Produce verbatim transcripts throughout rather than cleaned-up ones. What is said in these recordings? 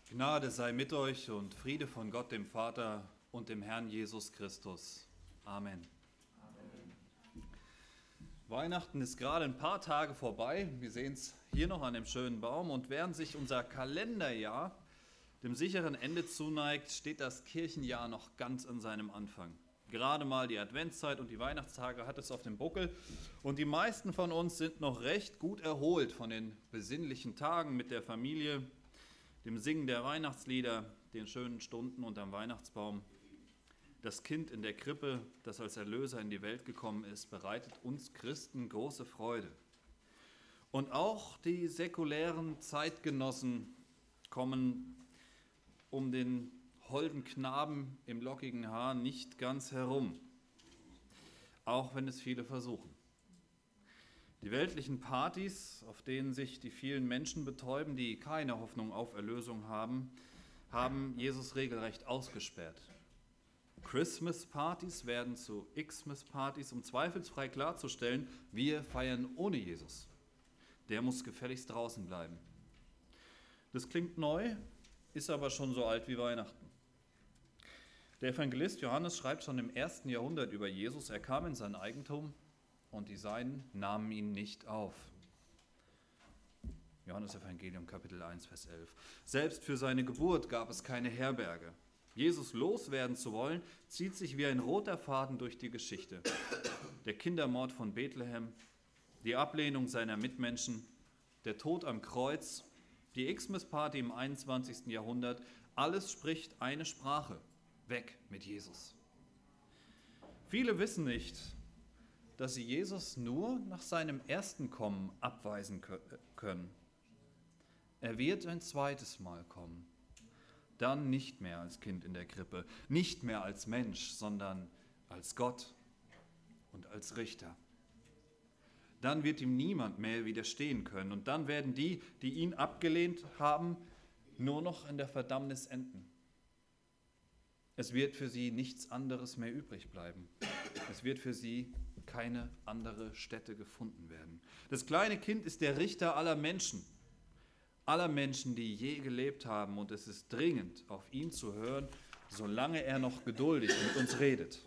Gnade sei mit euch und Friede von Gott, dem Vater und dem Herrn Jesus Christus. Amen. Amen. Weihnachten ist gerade ein paar Tage vorbei. Wir sehen es hier noch an dem schönen Baum. Und während sich unser Kalenderjahr dem sicheren Ende zuneigt, steht das Kirchenjahr noch ganz an seinem Anfang. Gerade mal die Adventszeit und die Weihnachtstage hat es auf dem Buckel. Und die meisten von uns sind noch recht gut erholt von den besinnlichen Tagen mit der Familie, dem Singen der Weihnachtslieder, den schönen Stunden unterm Weihnachtsbaum. Das Kind in der Krippe, das als Erlöser in die Welt gekommen ist, bereitet uns Christen große Freude. Und auch die säkulären Zeitgenossen kommen um den holden Knaben im lockigen Haar nicht ganz herum, auch wenn es viele versuchen. Die weltlichen Partys, auf denen sich die vielen Menschen betäuben, die keine Hoffnung auf Erlösung haben, haben Jesus regelrecht ausgesperrt. Christmas-Partys werden zu Xmas-Partys, um zweifelsfrei klarzustellen, wir feiern ohne Jesus. Der muss gefälligst draußen bleiben. Das klingt neu, ist aber schon so alt wie Weihnachten. Der Evangelist Johannes schreibt schon im ersten Jahrhundert über Jesus, er kam in sein Eigentum und die Seinen nahmen ihn nicht auf. Johannes Evangelium Kapitel eins, Vers elf. Selbst für seine Geburt gab es keine Herberge. Jesus loswerden zu wollen, zieht sich wie ein roter Faden durch die Geschichte. Der Kindermord von Bethlehem, die Ablehnung seiner Mitmenschen, der Tod am Kreuz, die Xmas-Party im einundzwanzigsten Jahrhundert, alles spricht eine Sprache: weg mit Jesus. Viele wissen nicht, dass sie Jesus nur nach seinem ersten Kommen abweisen können. Er wird ein zweites Mal kommen, dann nicht mehr als Kind in der Krippe, nicht mehr als Mensch, sondern als Gott und als Richter. Dann wird ihm niemand mehr widerstehen können und dann werden die, die ihn abgelehnt haben, nur noch in der Verdammnis enden. Es wird für sie nichts anderes mehr übrig bleiben. Es wird für sie keine andere Stätte gefunden werden. Das kleine Kind ist der Richter aller Menschen, aller Menschen, die je gelebt haben, und es ist dringend, auf ihn zu hören, solange er noch geduldig mit uns redet.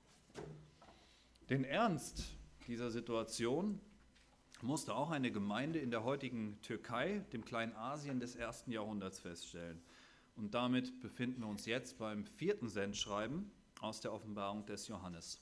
Den Ernst dieser Situation musste auch eine Gemeinde in der heutigen Türkei, dem Kleinasien des ersten Jahrhunderts, feststellen. Und damit befinden wir uns jetzt beim vierten Sendschreiben aus der Offenbarung des Johannes.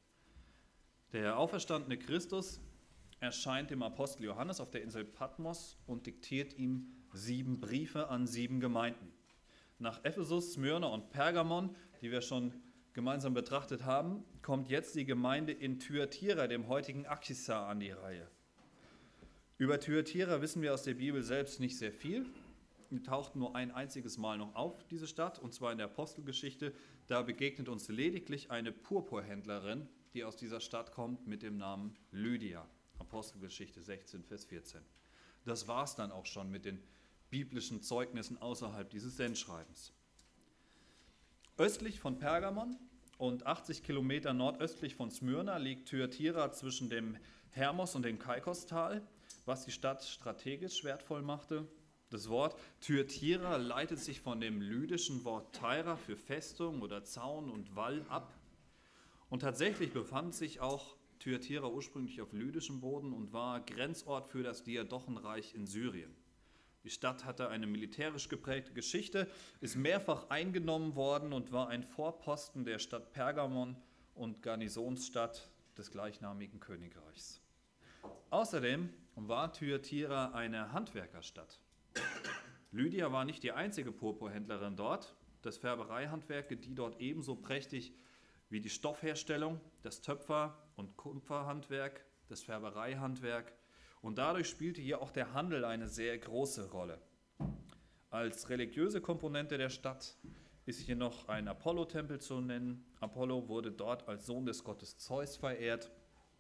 Der auferstandene Christus erscheint dem Apostel Johannes auf der Insel Patmos und diktiert ihm sieben Briefe an sieben Gemeinden. Nach Ephesus, Smyrna und Pergamon, die wir schon gemeinsam betrachtet haben, kommt jetzt die Gemeinde in Thyatira, dem heutigen Achisa, an die Reihe. Über Thyatira wissen wir aus der Bibel selbst nicht sehr viel. Die taucht nur ein einziges Mal noch auf, diese Stadt, und zwar in der Apostelgeschichte. Da begegnet uns lediglich eine Purpurhändlerin, die aus dieser Stadt kommt, mit dem Namen Lydia. Apostelgeschichte sechzehn, Vers vierzehn. Das war es dann auch schon mit den biblischen Zeugnissen außerhalb dieses Sendschreibens. Östlich von Pergamon und achtzig Kilometer nordöstlich von Smyrna liegt Thyatira zwischen dem Hermos und dem Kaikostal, was die Stadt strategisch wertvoll machte. Das Wort Thyatira leitet sich von dem lydischen Wort Tyra für Festung oder Zaun und Wall ab. Und tatsächlich befand sich auch Thyatira ursprünglich auf lydischem Boden und war Grenzort für das Diadochenreich in Syrien. Die Stadt hatte eine militärisch geprägte Geschichte, ist mehrfach eingenommen worden und war ein Vorposten der Stadt Pergamon und Garnisonsstadt des gleichnamigen Königreichs. Außerdem war Thyatira eine Handwerkerstadt. Lydia war nicht die einzige Purpurhändlerin dort. Das Färbereihandwerk gedieh dort ebenso prächtig wie die Stoffherstellung, das Töpfer- und Kupferhandwerk, das Färbereihandwerk. Und dadurch spielte hier auch der Handel eine sehr große Rolle. Als religiöse Komponente der Stadt ist hier noch ein Apollo-Tempel zu nennen. Apollo wurde dort als Sohn des Gottes Zeus verehrt.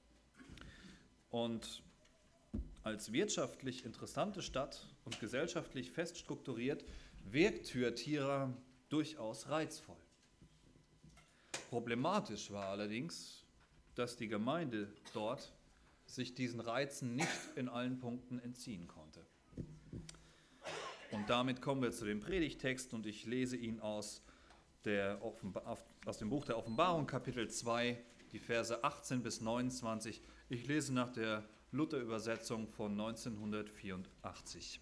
Und als wirtschaftlich interessante Stadt und gesellschaftlich fest strukturiert, wirkt Thyatira durchaus reizvoll. Problematisch war allerdings, dass die Gemeinde dort sich diesen Reizen nicht in allen Punkten entziehen konnte. Und Und damit kommen wir zu dem Predigttext und ich lese ihn aus, der Offenba- aus dem Buch der Offenbarung, Kapitel zwei, die Verse achtzehn bis neunundzwanzig. Ich lese nach der Luther-Übersetzung von neunzehnhundertvierundachtzig.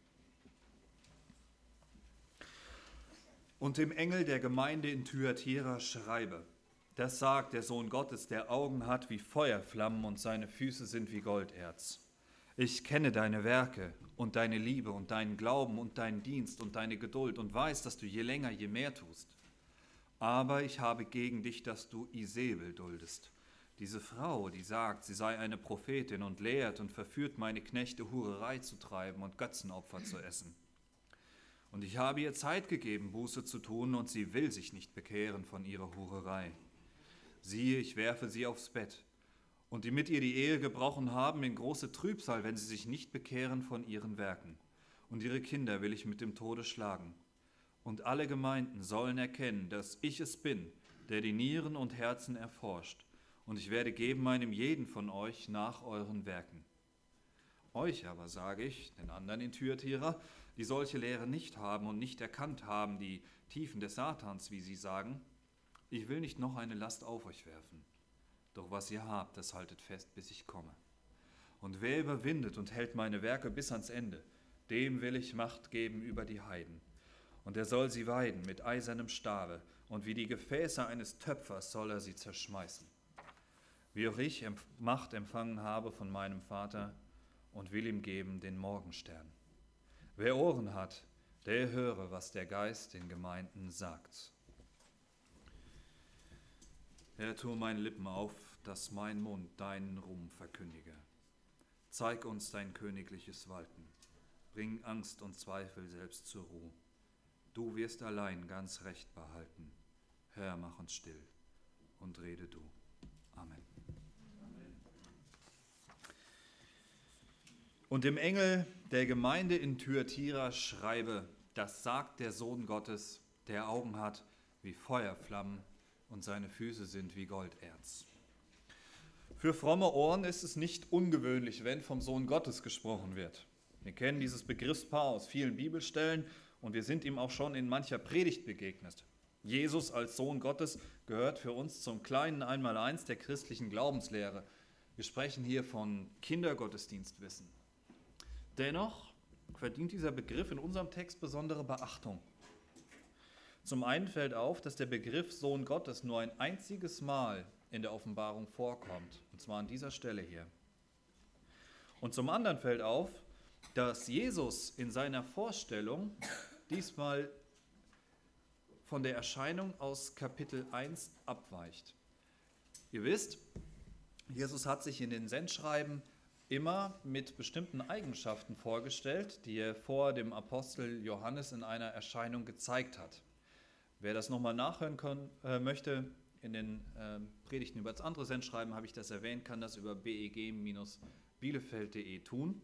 Und dem Engel der Gemeinde in Thyatira schreibe: Das sagt der Sohn Gottes, der Augen hat wie Feuerflammen und seine Füße sind wie Golderz. Ich kenne deine Werke und deine Liebe und deinen Glauben und deinen Dienst und deine Geduld und weiß, dass du je länger, je mehr tust. Aber ich habe gegen dich, dass du Isebel duldest. Diese Frau, die sagt, sie sei eine Prophetin und lehrt und verführt meine Knechte, Hurerei zu treiben und Götzenopfer zu essen. Und ich habe ihr Zeit gegeben, Buße zu tun, und sie will sich nicht bekehren von ihrer Hurerei. Siehe, ich werfe sie aufs Bett, und die mit ihr die Ehe gebrochen haben, in große Trübsal, wenn sie sich nicht bekehren von ihren Werken. Und ihre Kinder will ich mit dem Tode schlagen. Und alle Gemeinden sollen erkennen, dass ich es bin, der die Nieren und Herzen erforscht. Und ich werde geben einem jeden von euch nach euren Werken. Euch aber sage ich, den anderen in Thyatira, die solche Lehre nicht haben und nicht erkannt haben, die Tiefen des Satans, wie sie sagen, ich will nicht noch eine Last auf euch werfen. Doch was ihr habt, das haltet fest, bis ich komme. Und wer überwindet und hält meine Werke bis ans Ende, dem will ich Macht geben über die Heiden. Und er soll sie weiden mit eisernem Stabe, und wie die Gefäße eines Töpfers soll er sie zerschmeißen. Wie auch ich Macht empfangen habe von meinem Vater und will ihm geben den Morgenstern. Wer Ohren hat, der höre, was der Geist den Gemeinden sagt. Herr, tue meine Lippen auf, dass mein Mund deinen Ruhm verkündige. Zeig uns dein königliches Walten. Bring Angst und Zweifel selbst zur Ruhe. Du wirst allein ganz Recht behalten. Herr, mach uns still und rede du. Amen. Und dem Engel der Gemeinde in Thyatira schreibe: Das sagt der Sohn Gottes, der Augen hat wie Feuerflammen und seine Füße sind wie Golderz. Für fromme Ohren ist es nicht ungewöhnlich, wenn vom Sohn Gottes gesprochen wird. Wir kennen dieses Begriffspaar aus vielen Bibelstellen und wir sind ihm auch schon in mancher Predigt begegnet. Jesus als Sohn Gottes gehört für uns zum kleinen Einmaleins der christlichen Glaubenslehre. Wir sprechen hier von Kindergottesdienstwissen. Dennoch verdient dieser Begriff in unserem Text besondere Beachtung. Zum einen fällt auf, dass der Begriff Sohn Gottes nur ein einziges Mal in der Offenbarung vorkommt, und zwar an dieser Stelle hier. Und zum anderen fällt auf, dass Jesus in seiner Vorstellung diesmal von der Erscheinung aus Kapitel eins abweicht. Ihr wisst, Jesus hat sich in den Sendschreiben immer mit bestimmten Eigenschaften vorgestellt, die er vor dem Apostel Johannes in einer Erscheinung gezeigt hat. Wer das nochmal nachhören können, äh, möchte, in den äh, Predigten über das andere Sendschreiben habe ich das erwähnt, kann das über b e g Bielefeld punkt de tun.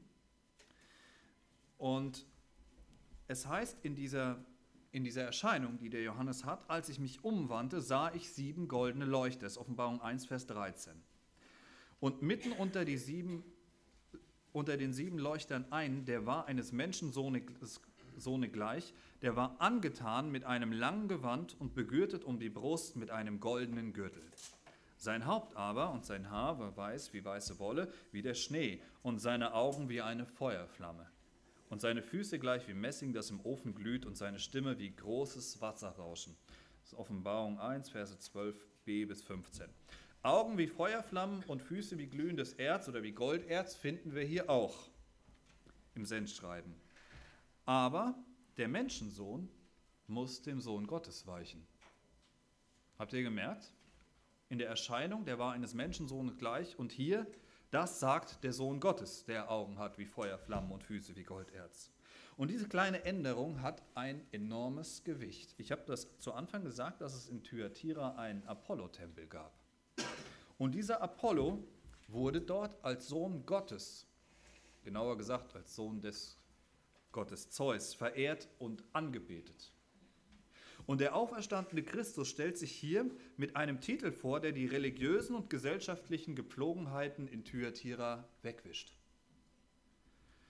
Und es heißt in dieser, in dieser Erscheinung, die der Johannes hat: Als ich mich umwandte, sah ich sieben goldene Leuchter. Das ist Offenbarung eins, Vers dreizehn. Und mitten unter, die sieben, unter den sieben Leuchtern einen, der war eines Menschensohnes Sohne gleich, der war angetan mit einem langen Gewand und begürtet um die Brust mit einem goldenen Gürtel. Sein Haupt aber und sein Haar war weiß wie weiße Wolle, wie der Schnee, und seine Augen wie eine Feuerflamme. Und seine Füße gleich wie Messing, das im Ofen glüht, und seine Stimme wie großes Wasserrauschen. Das ist Offenbarung eins, Verse zwölf b bis fünfzehn. Augen wie Feuerflammen und Füße wie glühendes Erz oder wie Golderz finden wir hier auch im Sendschreiben. Aber der Menschensohn muss dem Sohn Gottes weichen. Habt ihr gemerkt? In der Erscheinung, der war eines Menschensohnes gleich, und hier, das sagt der Sohn Gottes, der Augen hat wie Feuerflammen und Füße wie Golderz. Und diese kleine Änderung hat ein enormes Gewicht. Ich habe das zu Anfang gesagt, dass es in Thyatira einen Apollo-Tempel gab. Und dieser Apollo wurde dort als Sohn Gottes, genauer gesagt als Sohn des Gottes Zeus, verehrt und angebetet. Und der auferstandene Christus stellt sich hier mit einem Titel vor, der die religiösen und gesellschaftlichen Gepflogenheiten in Thyatira wegwischt.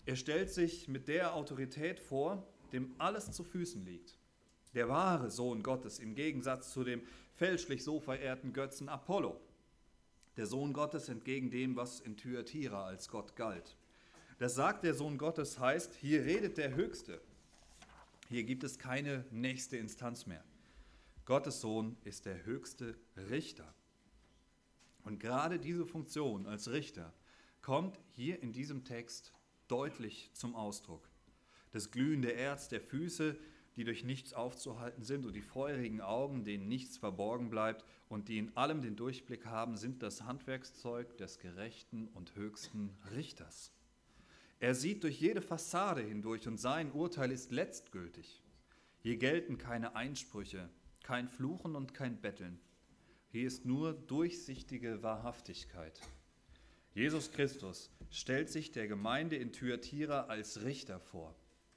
Er stellt sich mit der Autorität vor, dem alles zu Füßen liegt. Der wahre Sohn Gottes im Gegensatz zu dem fälschlich so verehrten Götzen Apollo. Der Sohn Gottes entgegen dem, was in Thyatira als Gott galt. Das sagt der Sohn Gottes heißt, hier redet der Höchste. Hier gibt es keine nächste Instanz mehr. Gottes Sohn ist der höchste Richter. Und gerade diese Funktion als Richter kommt hier in diesem Text deutlich zum Ausdruck. Das glühende Erz der Füße, die durch nichts aufzuhalten sind, und die feurigen Augen, denen nichts verborgen bleibt und die in allem den Durchblick haben, sind das Handwerkszeug des gerechten und höchsten Richters. Er sieht durch jede Fassade hindurch und sein Urteil ist letztgültig. Hier gelten keine Einsprüche, kein Fluchen und kein Betteln. Hier ist nur durchsichtige Wahrhaftigkeit. Jesus Christus stellt sich der Gemeinde in Thyatira als Richter vor.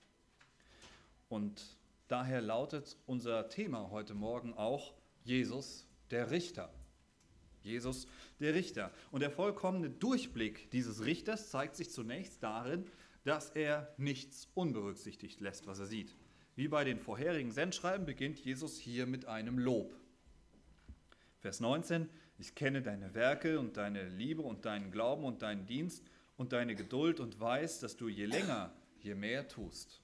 Und daher lautet unser Thema heute Morgen auch Jesus, der Richter. Jesus, der Richter. Und der vollkommene Durchblick dieses Richters zeigt sich zunächst darin, dass er nichts unberücksichtigt lässt, was er sieht. Wie bei den vorherigen Sendschreiben beginnt Jesus hier mit einem Lob. Vers neunzehn, ich kenne deine Werke und deine Liebe und deinen Glauben und deinen Dienst und deine Geduld und weiß, dass du je länger, je mehr tust.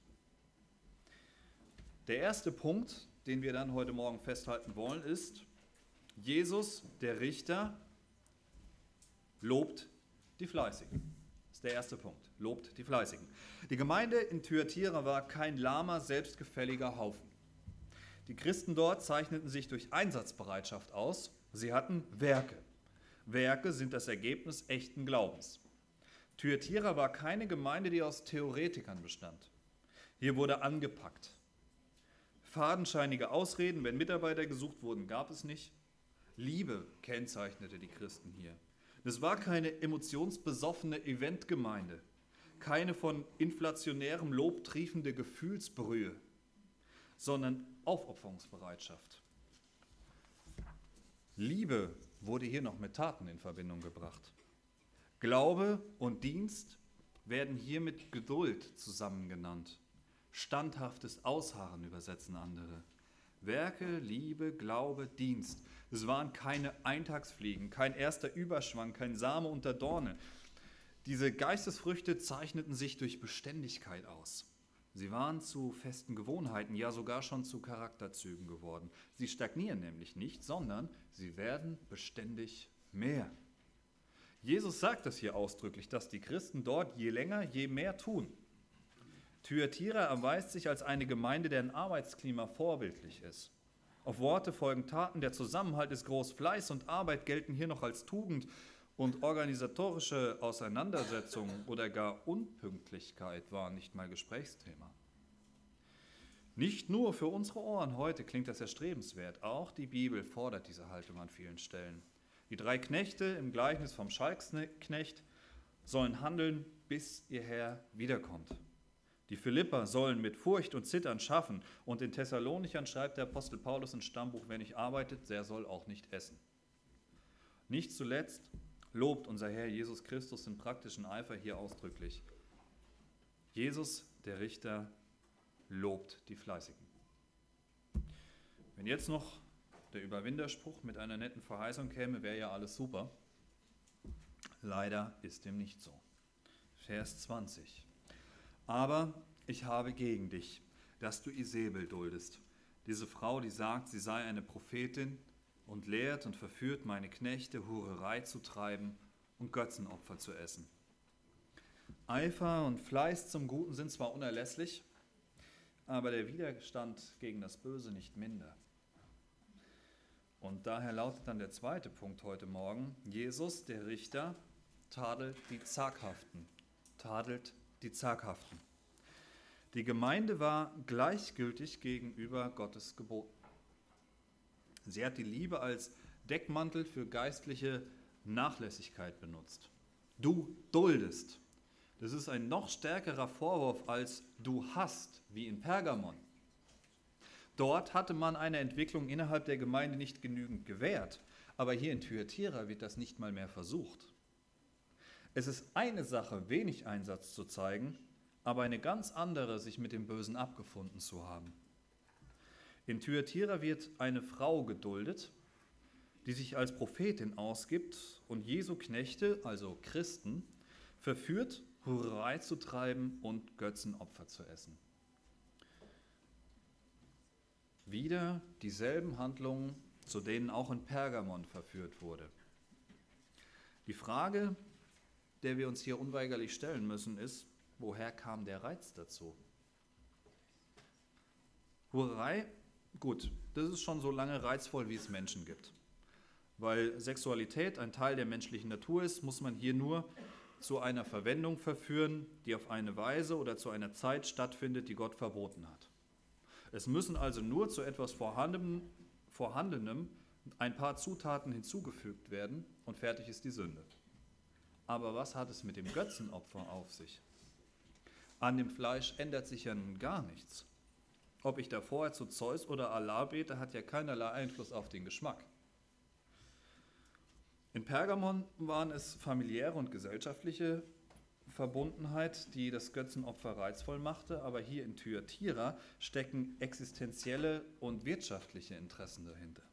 Der erste Punkt, den wir dann heute Morgen festhalten wollen, ist, Jesus, der Richter, lobt die Fleißigen. Das ist der erste Punkt, lobt die Fleißigen. Die Gemeinde in Thyatira war kein lahmer, selbstgefälliger Haufen. Die Christen dort zeichneten sich durch Einsatzbereitschaft aus. Sie hatten Werke. Werke sind das Ergebnis echten Glaubens. Thyatira war keine Gemeinde, die aus Theoretikern bestand. Hier wurde angepackt. Fadenscheinige Ausreden, wenn Mitarbeiter gesucht wurden, gab es nicht. Liebe kennzeichnete die Christen hier. Es war keine emotionsbesoffene Eventgemeinde, keine von inflationärem Lob triefende Gefühlsbrühe, sondern Aufopferungsbereitschaft. Liebe wurde hier noch mit Taten in Verbindung gebracht. Glaube und Dienst werden hier mit Geduld zusammen genannt. Standhaftes Ausharren übersetzen andere. Werke, Liebe, Glaube, Dienst. Es waren keine Eintagsfliegen, kein erster Überschwang, kein Same unter Dorne. Diese Geistesfrüchte zeichneten sich durch Beständigkeit aus. Sie waren zu festen Gewohnheiten, ja sogar schon zu Charakterzügen geworden. Sie stagnieren nämlich nicht, sondern sie werden beständig mehr. Jesus sagt das hier ausdrücklich, dass die Christen dort je länger, je mehr tun. Thyatira erweist sich als eine Gemeinde, deren Arbeitsklima vorbildlich ist. Auf Worte folgen Taten, der Zusammenhalt ist groß, Fleiß und Arbeit gelten hier noch als Tugend und organisatorische Auseinandersetzungen oder gar Unpünktlichkeit waren nicht mal Gesprächsthema. Nicht nur für unsere Ohren heute klingt das erstrebenswert, auch die Bibel fordert diese Haltung an vielen Stellen. Die drei Knechte im Gleichnis vom Schalksknecht sollen handeln, bis ihr Herr wiederkommt. Die Philipper sollen mit Furcht und Zittern schaffen und in Thessalonichern schreibt der Apostel Paulus im Stammbuch, wer nicht arbeitet, der soll auch nicht essen. Nicht zuletzt lobt unser Herr Jesus Christus im praktischen Eifer hier ausdrücklich. Jesus, der Richter, lobt die Fleißigen. Wenn jetzt noch der Überwinderspruch mit einer netten Verheißung käme, wäre ja alles super. Leider ist dem nicht so. Vers zwanzig. Aber ich habe gegen dich, dass du Isabel duldest. Diese Frau, die sagt, sie sei eine Prophetin und lehrt und verführt meine Knechte, Hurerei zu treiben und Götzenopfer zu essen. Eifer und Fleiß zum Guten sind zwar unerlässlich, aber der Widerstand gegen das Böse nicht minder. Und daher lautet dann der zweite Punkt heute Morgen, Jesus, der Richter, tadelt die Zaghaften, tadelt die Zaghaften. Die Gemeinde war gleichgültig gegenüber Gottes Geboten. Sie hat die Liebe als Deckmantel für geistliche Nachlässigkeit benutzt. Du duldest. Das ist ein noch stärkerer Vorwurf als du hast, wie in Pergamon. Dort hatte man eine Entwicklung innerhalb der Gemeinde nicht genügend gewährt, aber hier in Thyatira wird das nicht mal mehr versucht. Es ist eine Sache, wenig Einsatz zu zeigen, aber eine ganz andere, sich mit dem Bösen abgefunden zu haben. In Thyatira wird eine Frau geduldet, die sich als Prophetin ausgibt und Jesu Knechte, also Christen, verführt, Hurerei zu treiben und Götzenopfer zu essen. Wieder dieselben Handlungen, zu denen auch in Pergamon verführt wurde. Die Frage, der wir uns hier unweigerlich stellen müssen, ist, woher kam der Reiz dazu? Hurerei, gut, das ist schon so lange reizvoll, wie es Menschen gibt. Weil Sexualität ein Teil der menschlichen Natur ist, muss man hier nur zu einer Verwendung verführen, die auf eine Weise oder zu einer Zeit stattfindet, die Gott verboten hat. Es müssen also nur zu etwas Vorhandenem, Vorhandenem ein paar Zutaten hinzugefügt werden und fertig ist die Sünde. Aber was hat es mit dem Götzenopfer auf sich? An dem Fleisch ändert sich ja nun gar nichts. Ob ich da vorher zu Zeus oder Allah bete, hat ja keinerlei Einfluss auf den Geschmack. In Pergamon waren es familiäre und gesellschaftliche Verbundenheit, die das Götzenopfer reizvoll machte, aber hier in Thyatira stecken existenzielle und wirtschaftliche Interessen dahinter.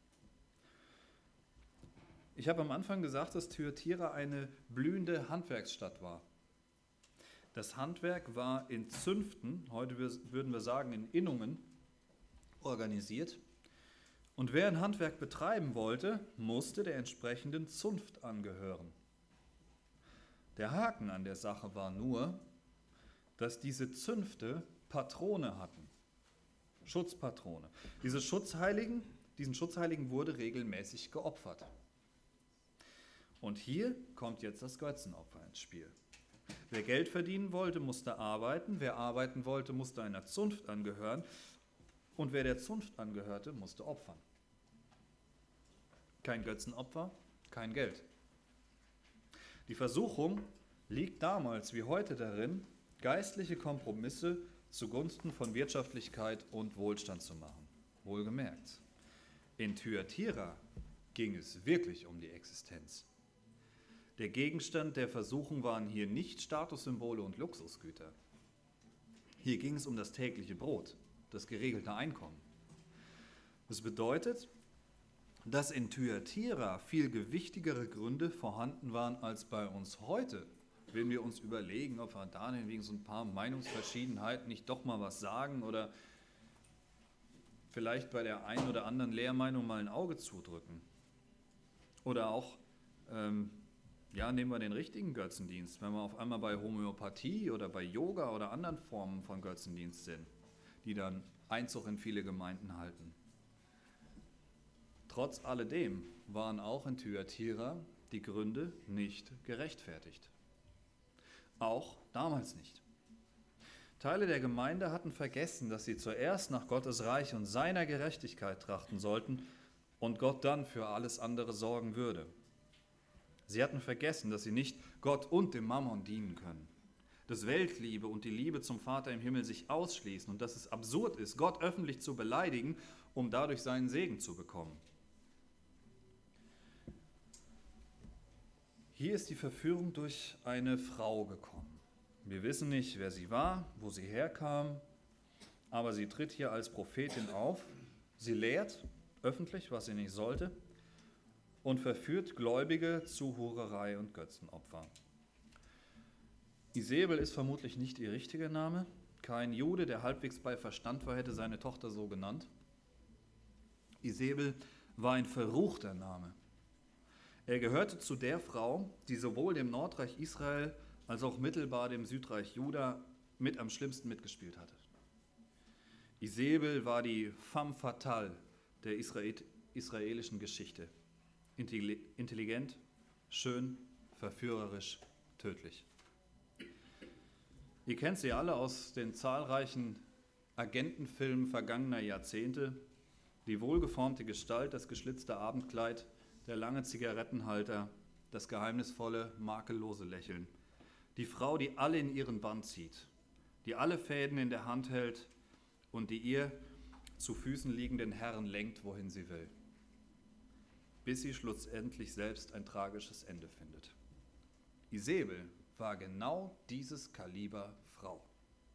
Ich habe am Anfang gesagt, dass Thyatira eine blühende Handwerksstadt war. Das Handwerk war in Zünften, heute würden wir sagen in Innungen, organisiert. Und wer ein Handwerk betreiben wollte, musste der entsprechenden Zunft angehören. Der Haken an der Sache war nur, dass diese Zünfte Patrone hatten, Schutzpatrone. Diese Schutzheiligen, diesen Schutzheiligen wurde regelmäßig geopfert. Und hier kommt jetzt das Götzenopfer ins Spiel. Wer Geld verdienen wollte, musste arbeiten, wer arbeiten wollte, musste einer Zunft angehören und wer der Zunft angehörte, musste opfern. Kein Götzenopfer, kein Geld. Die Versuchung liegt damals wie heute darin, geistliche Kompromisse zugunsten von Wirtschaftlichkeit und Wohlstand zu machen. Wohlgemerkt, in Thyatira ging es wirklich um die Existenz. Der Gegenstand der Versuchung waren hier nicht Statussymbole und Luxusgüter. Hier ging es um das tägliche Brot, das geregelte Einkommen. Das bedeutet, dass in Thyatira viel gewichtigere Gründe vorhanden waren als bei uns heute, wenn wir uns überlegen, ob wir da wegen so ein paar Meinungsverschiedenheiten nicht doch mal was sagen oder vielleicht bei der einen oder anderen Lehrmeinung mal ein Auge zudrücken. Oder auch, ähm, ja, nehmen wir den richtigen Götzendienst, wenn wir auf einmal bei Homöopathie oder bei Yoga oder anderen Formen von Götzendienst sind, die dann Einzug in viele Gemeinden halten. Trotz alledem waren auch in Thyatira die Gründe nicht gerechtfertigt. Auch damals nicht. Teile der Gemeinde hatten vergessen, dass sie zuerst nach Gottes Reich und seiner Gerechtigkeit trachten sollten und Gott dann für alles andere sorgen würde. Sie hatten vergessen, dass sie nicht Gott und dem Mammon dienen können, dass Weltliebe und die Liebe zum Vater im Himmel sich ausschließen und dass es absurd ist, Gott öffentlich zu beleidigen, um dadurch seinen Segen zu bekommen. Hier ist die Verführung durch eine Frau gekommen. Wir wissen nicht, wer sie war, wo sie herkam, aber sie tritt hier als Prophetin auf. Sie lehrt öffentlich, was sie nicht sollte, und verführt Gläubige zu Hurerei und Götzenopfer. Isabel ist vermutlich nicht ihr richtiger Name. Kein Jude, der halbwegs bei Verstand war, hätte seine Tochter so genannt. Isabel war ein verruchter Name. Er gehörte zu der Frau, die sowohl dem Nordreich Israel als auch mittelbar dem Südreich Juda mit am schlimmsten mitgespielt hatte. Isabel war die femme fatale der israelischen Geschichte. Intelligent, schön, verführerisch, tödlich. Ihr kennt sie alle aus den zahlreichen Agentenfilmen vergangener Jahrzehnte. Die wohlgeformte Gestalt, das geschlitzte Abendkleid, der lange Zigarettenhalter, das geheimnisvolle, makellose Lächeln. Die Frau, die alle in ihren Bann zieht, die alle Fäden in der Hand hält und die ihr zu Füßen liegenden Herren lenkt, wohin sie will. Bis sie schlussendlich selbst ein tragisches Ende findet. Isabel war genau dieses Kaliber Frau.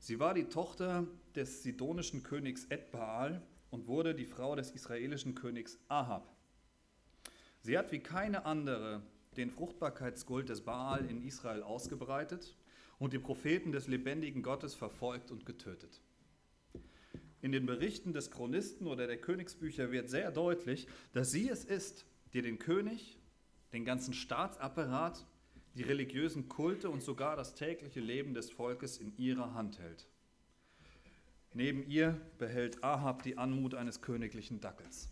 Sie war die Tochter des sidonischen Königs Edbaal und wurde die Frau des israelischen Königs Ahab. Sie hat wie keine andere den Fruchtbarkeitskult des Baal in Israel ausgebreitet und die Propheten des lebendigen Gottes verfolgt und getötet. In den Berichten des Chronisten oder der Königsbücher wird sehr deutlich, dass sie es ist, die den König, den ganzen Staatsapparat, die religiösen Kulte und sogar das tägliche Leben des Volkes in ihrer Hand hält. Neben ihr behält Ahab die Anmut eines königlichen Dackels.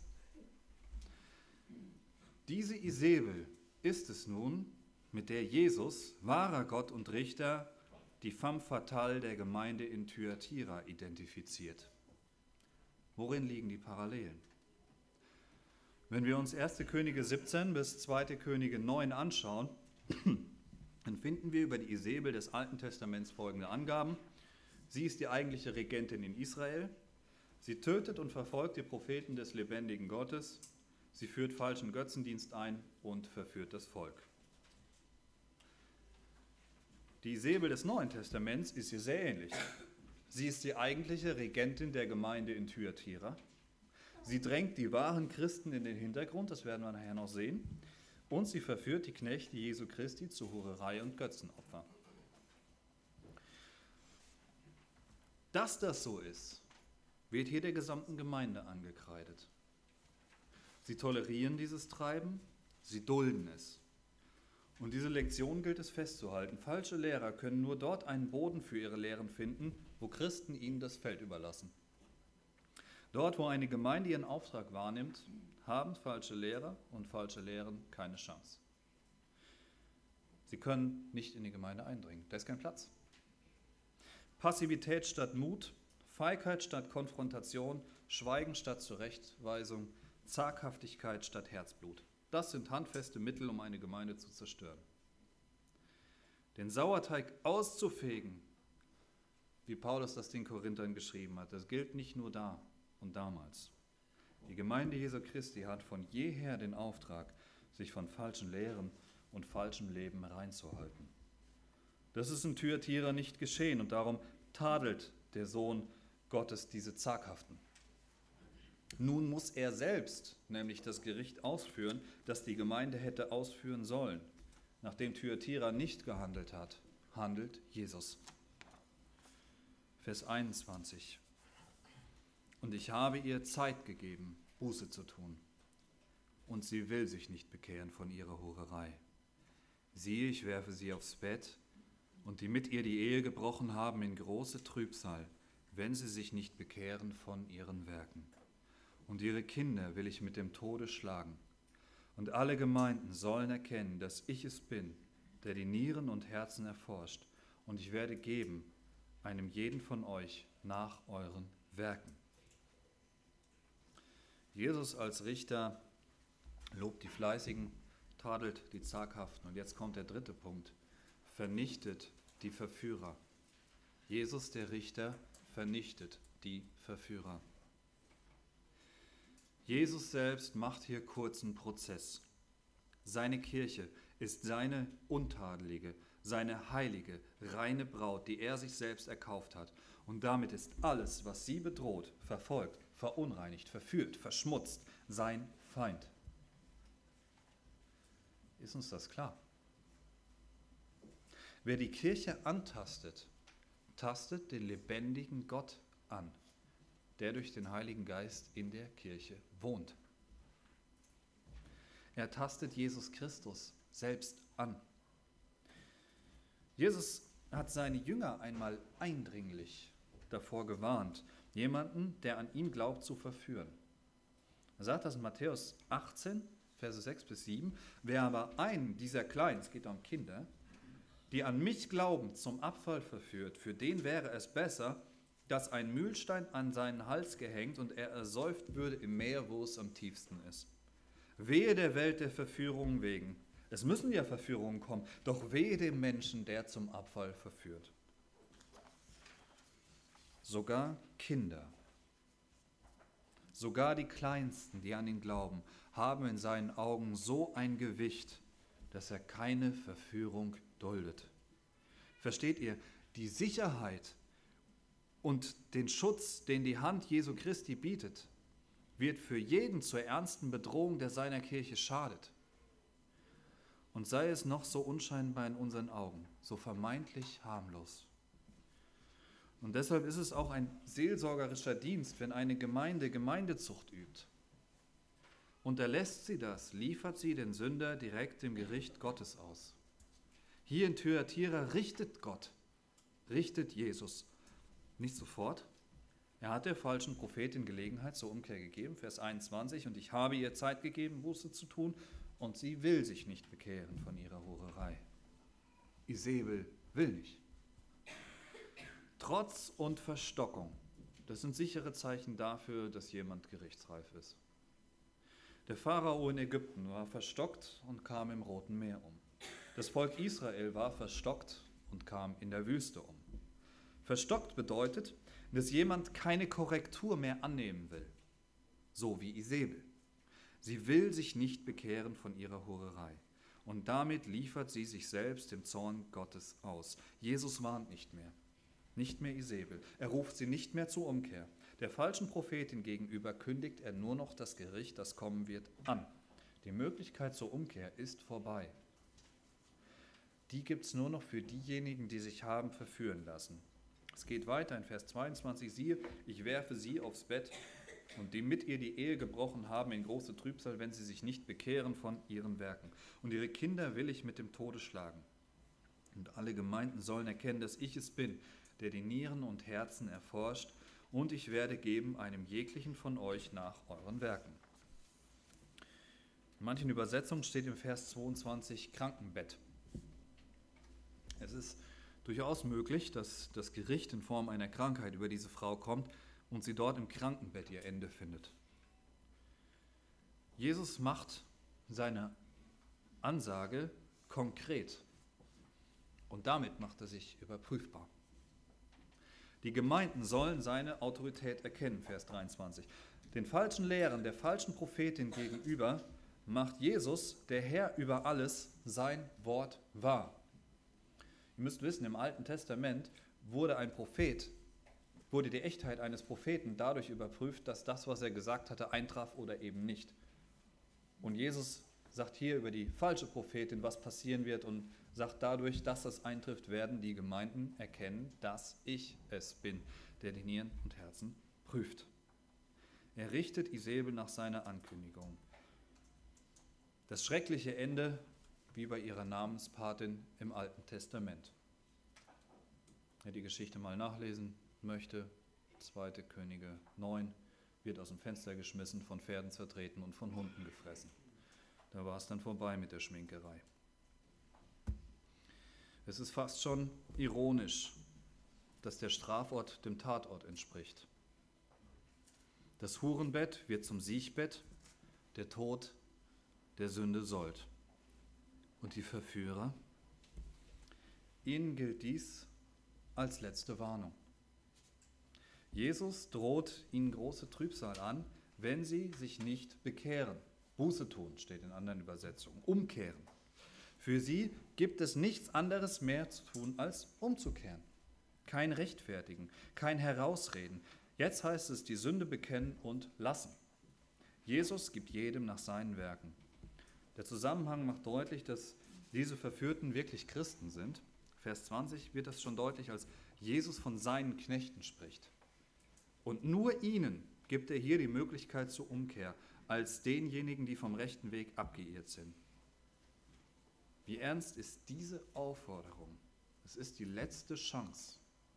Diese Isabel ist es nun, mit der Jesus, wahrer Gott und Richter, die femme fatale der Gemeinde in Thyatira identifiziert. Worin liegen die Parallelen? Wenn wir uns erste Könige siebzehn bis zweite Könige neun anschauen, dann finden wir über die Isabel des Alten Testaments folgende Angaben. Sie ist die eigentliche Regentin in Israel. Sie tötet und verfolgt die Propheten des lebendigen Gottes. Sie führt falschen Götzendienst ein und verführt das Volk. Die Isabel des Neuen Testaments ist ihr sehr ähnlich. Sie ist die eigentliche Regentin der Gemeinde in Thyatira. Sie drängt die wahren Christen in den Hintergrund, das werden wir nachher noch sehen. Und sie verführt die Knechte Jesu Christi zu Hurerei und Götzenopfer. Dass das so ist, wird hier der gesamten Gemeinde angekreidet. Sie tolerieren dieses Treiben, sie dulden es. Und diese Lektion gilt es festzuhalten. Falsche Lehrer können nur dort einen Boden für ihre Lehren finden, wo Christen ihnen das Feld überlassen. Dort, wo eine Gemeinde ihren Auftrag wahrnimmt, haben falsche Lehrer und falsche Lehren keine Chance. Sie können nicht in die Gemeinde eindringen, da ist kein Platz. Passivität statt Mut, Feigheit statt Konfrontation, Schweigen statt Zurechtweisung, Zaghaftigkeit statt Herzblut. Das sind handfeste Mittel, um eine Gemeinde zu zerstören. Den Sauerteig auszufegen, wie Paulus das den Korinthern geschrieben hat, das gilt nicht nur da und damals. Die Gemeinde Jesu Christi hat von jeher den Auftrag, sich von falschen Lehren und falschem Leben reinzuhalten. Das ist in Thyatira nicht geschehen und darum tadelt der Sohn Gottes diese Zaghaften. Nun muss er selbst nämlich das Gericht ausführen, das die Gemeinde hätte ausführen sollen. Nachdem Thyatira nicht gehandelt hat, handelt Jesus. Vers einundzwanzig. Und ich habe ihr Zeit gegeben, Buße zu tun. Und sie will sich nicht bekehren von ihrer Hurerei. Siehe, ich werfe sie aufs Bett, und die mit ihr die Ehe gebrochen haben, in große Trübsal, wenn sie sich nicht bekehren von ihren Werken. Und ihre Kinder will ich mit dem Tode schlagen. Und alle Gemeinden sollen erkennen, dass ich es bin, der die Nieren und Herzen erforscht. Und ich werde geben, einem jeden von euch nach euren Werken. Jesus als Richter lobt die Fleißigen, tadelt die Zaghaften. Und jetzt kommt der dritte Punkt. Vernichtet die Verführer. Jesus, der Richter, vernichtet die Verführer. Jesus selbst macht hier kurzen Prozess. Seine Kirche ist seine untadelige, seine heilige, reine Braut, die er sich selbst erkauft hat. Und damit ist alles, was sie bedroht, verfolgt, verunreinigt, verführt, verschmutzt, sein Feind. Ist uns das klar? Wer die Kirche antastet, tastet den lebendigen Gott an, der durch den Heiligen Geist in der Kirche wohnt. Er tastet Jesus Christus selbst an. Jesus hat seine Jünger einmal eindringlich davor gewarnt, jemanden, der an ihn glaubt, zu verführen. Er sagt das in Matthäus achtzehn, Verse sechs bis sieben, wer aber einen dieser Kleinen, es geht um Kinder, die an mich glauben, zum Abfall verführt, für den wäre es besser, dass ein Mühlstein an seinen Hals gehängt und er ersäuft würde im Meer, wo es am tiefsten ist. Wehe der Welt der Verführungen wegen. Es müssen ja Verführungen kommen, doch wehe dem Menschen, der zum Abfall verführt. Sogar Kinder, sogar die Kleinsten, die an ihn glauben, haben in seinen Augen so ein Gewicht, dass er keine Verführung duldet. Versteht ihr? Die Sicherheit und den Schutz, den die Hand Jesu Christi bietet, wird für jeden zur ernsten Bedrohung, der seiner Kirche schadet. Und sei es noch so unscheinbar in unseren Augen, so vermeintlich harmlos. Und deshalb ist es auch ein seelsorgerischer Dienst, wenn eine Gemeinde Gemeindezucht übt. Unterlässt sie das, liefert sie den Sünder direkt dem Gericht Gottes aus. Hier in Thyatira richtet Gott, richtet Jesus. Nicht sofort. Er hat der falschen Prophetin Gelegenheit zur Umkehr gegeben, Vers einundzwanzig, und ich habe ihr Zeit gegeben, Buße zu tun, und sie will sich nicht bekehren von ihrer Hurerei. Isabel will nicht. Trotz und Verstockung, das sind sichere Zeichen dafür, dass jemand gerichtsreif ist. Der Pharao in Ägypten war verstockt und kam im Roten Meer um. Das Volk Israel war verstockt und kam in der Wüste um. Verstockt bedeutet, dass jemand keine Korrektur mehr annehmen will, so wie Isabel. Sie will sich nicht bekehren von ihrer Hurerei und damit liefert sie sich selbst dem Zorn Gottes aus. Jesus warnt nicht mehr, nicht mehr Isabel. Er ruft sie nicht mehr zur Umkehr. Der falschen Prophetin gegenüber kündigt er nur noch das Gericht, das kommen wird, an. Die Möglichkeit zur Umkehr ist vorbei. Die gibt es nur noch für diejenigen, die sich haben verführen lassen. Es geht weiter in Vers zweiundzwanzig, siehe, ich werfe sie aufs Bett und die mit ihr die Ehe gebrochen haben in große Trübsal, wenn sie sich nicht bekehren von ihren Werken. Und ihre Kinder will ich mit dem Tode schlagen. Und alle Gemeinden sollen erkennen, dass ich es bin, der die Nieren und Herzen erforscht, und ich werde geben einem jeglichen von euch nach euren Werken. In manchen Übersetzungen steht im Vers zweiundzwanzig Krankenbett. Es ist durchaus möglich, dass das Gericht in Form einer Krankheit über diese Frau kommt und sie dort im Krankenbett ihr Ende findet. Jesus macht seine Ansage konkret und damit macht er sich überprüfbar. Die Gemeinden sollen seine Autorität erkennen, Vers dreiundzwanzig. Den falschen Lehrern, der falschen Prophetin gegenüber macht Jesus, der Herr über alles, sein Wort wahr. Ihr müsst wissen, im Alten Testament wurde ein Prophet, wurde die Echtheit eines Propheten dadurch überprüft, dass das, was er gesagt hatte, eintraf oder eben nicht. Und Jesus sagt hier über die falsche Prophetin, was passieren wird, und sagt dadurch, dass das eintrifft, werden die Gemeinden erkennen, dass ich es bin, der die Nieren und Herzen prüft. Er richtet Isabel nach seiner Ankündigung. Das schreckliche Ende wie bei ihrer Namenspatin im Alten Testament. Wer die Geschichte mal nachlesen möchte, zweite Könige neun, wird aus dem Fenster geschmissen, von Pferden zertreten und von Hunden gefressen. Da war es dann vorbei mit der Schminkerei. Es ist fast schon ironisch, dass der Strafort dem Tatort entspricht. Das Hurenbett wird zum Siegbett, der Tod der Sünde Sold. Und die Verführer? Ihnen gilt dies als letzte Warnung. Jesus droht ihnen große Trübsal an, wenn sie sich nicht bekehren. Buße tun, steht in anderen Übersetzungen. Umkehren. Für sie gibt es nichts anderes mehr zu tun, als umzukehren. Kein Rechtfertigen, kein Herausreden. Jetzt heißt es, die Sünde bekennen und lassen. Jesus gibt jedem nach seinen Werken. Der Zusammenhang macht deutlich, dass diese Verführten wirklich Christen sind. Vers zwanzig wird das schon deutlich, als Jesus von seinen Knechten spricht. Und nur ihnen gibt er hier die Möglichkeit zur Umkehr, als denjenigen, die vom rechten Weg abgeirrt sind. Wie ernst ist diese Aufforderung? Es ist die letzte Chance.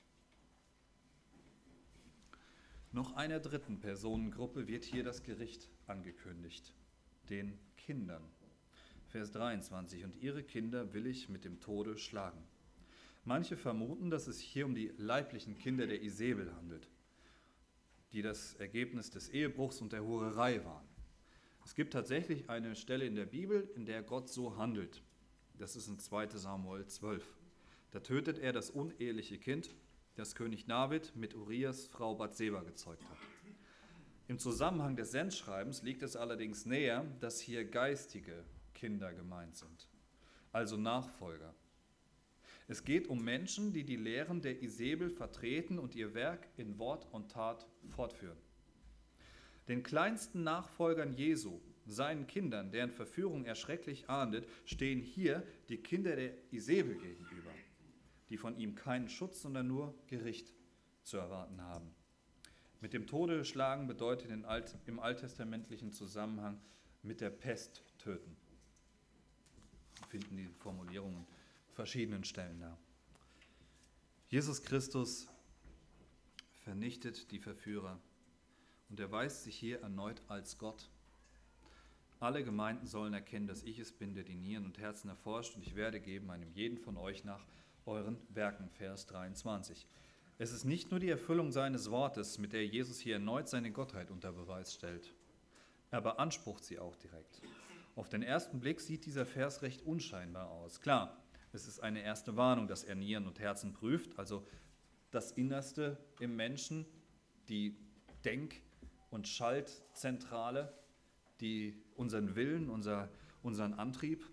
Noch einer dritten Personengruppe wird hier das Gericht angekündigt, den Kindern. Vers dreiundzwanzig, und ihre Kinder will ich mit dem Tode schlagen. Manche vermuten, dass es hier um die leiblichen Kinder der Isabel handelt, die das Ergebnis des Ehebruchs und der Hurerei waren. Es gibt tatsächlich eine Stelle in der Bibel, in der Gott so handelt. Das ist in zweiter Samuel zwölf. Da tötet er das uneheliche Kind, das König David mit Urias Frau Bathseba gezeugt hat. Im Zusammenhang des Sendschreibens liegt es allerdings näher, dass hier geistige Kinder gemeint sind, also Nachfolger. Es geht um Menschen, die die Lehren der Isabel vertreten und ihr Werk in Wort und Tat fortführen. Den kleinsten Nachfolgern Jesu, seinen Kindern, deren Verführung er schrecklich ahndet, stehen hier die Kinder der Isabel gegenüber, die von ihm keinen Schutz, sondern nur Gericht zu erwarten haben. Mit dem Tode schlagen bedeutet in Alt, im alttestamentlichen Zusammenhang mit der Pest töten. Wir finden die Formulierungen an verschiedenen Stellen da. Jesus Christus vernichtet die Verführer und erweist sich hier erneut als Gott. Alle Gemeinden sollen erkennen, dass ich es bin, der die Nieren und Herzen erforscht, und ich werde geben einem jeden von euch nach euren Werken. Vers dreiundzwanzig. Es ist nicht nur die Erfüllung seines Wortes, mit der Jesus hier erneut seine Gottheit unter Beweis stellt. Er beansprucht sie auch direkt. Auf den ersten Blick sieht dieser Vers recht unscheinbar aus. Klar, es ist eine erste Warnung, dass er Nieren und Herzen prüft, also das Innerste im Menschen, die Denk- und Schaltzentrale, die unseren Willen, unser, unseren Antrieb.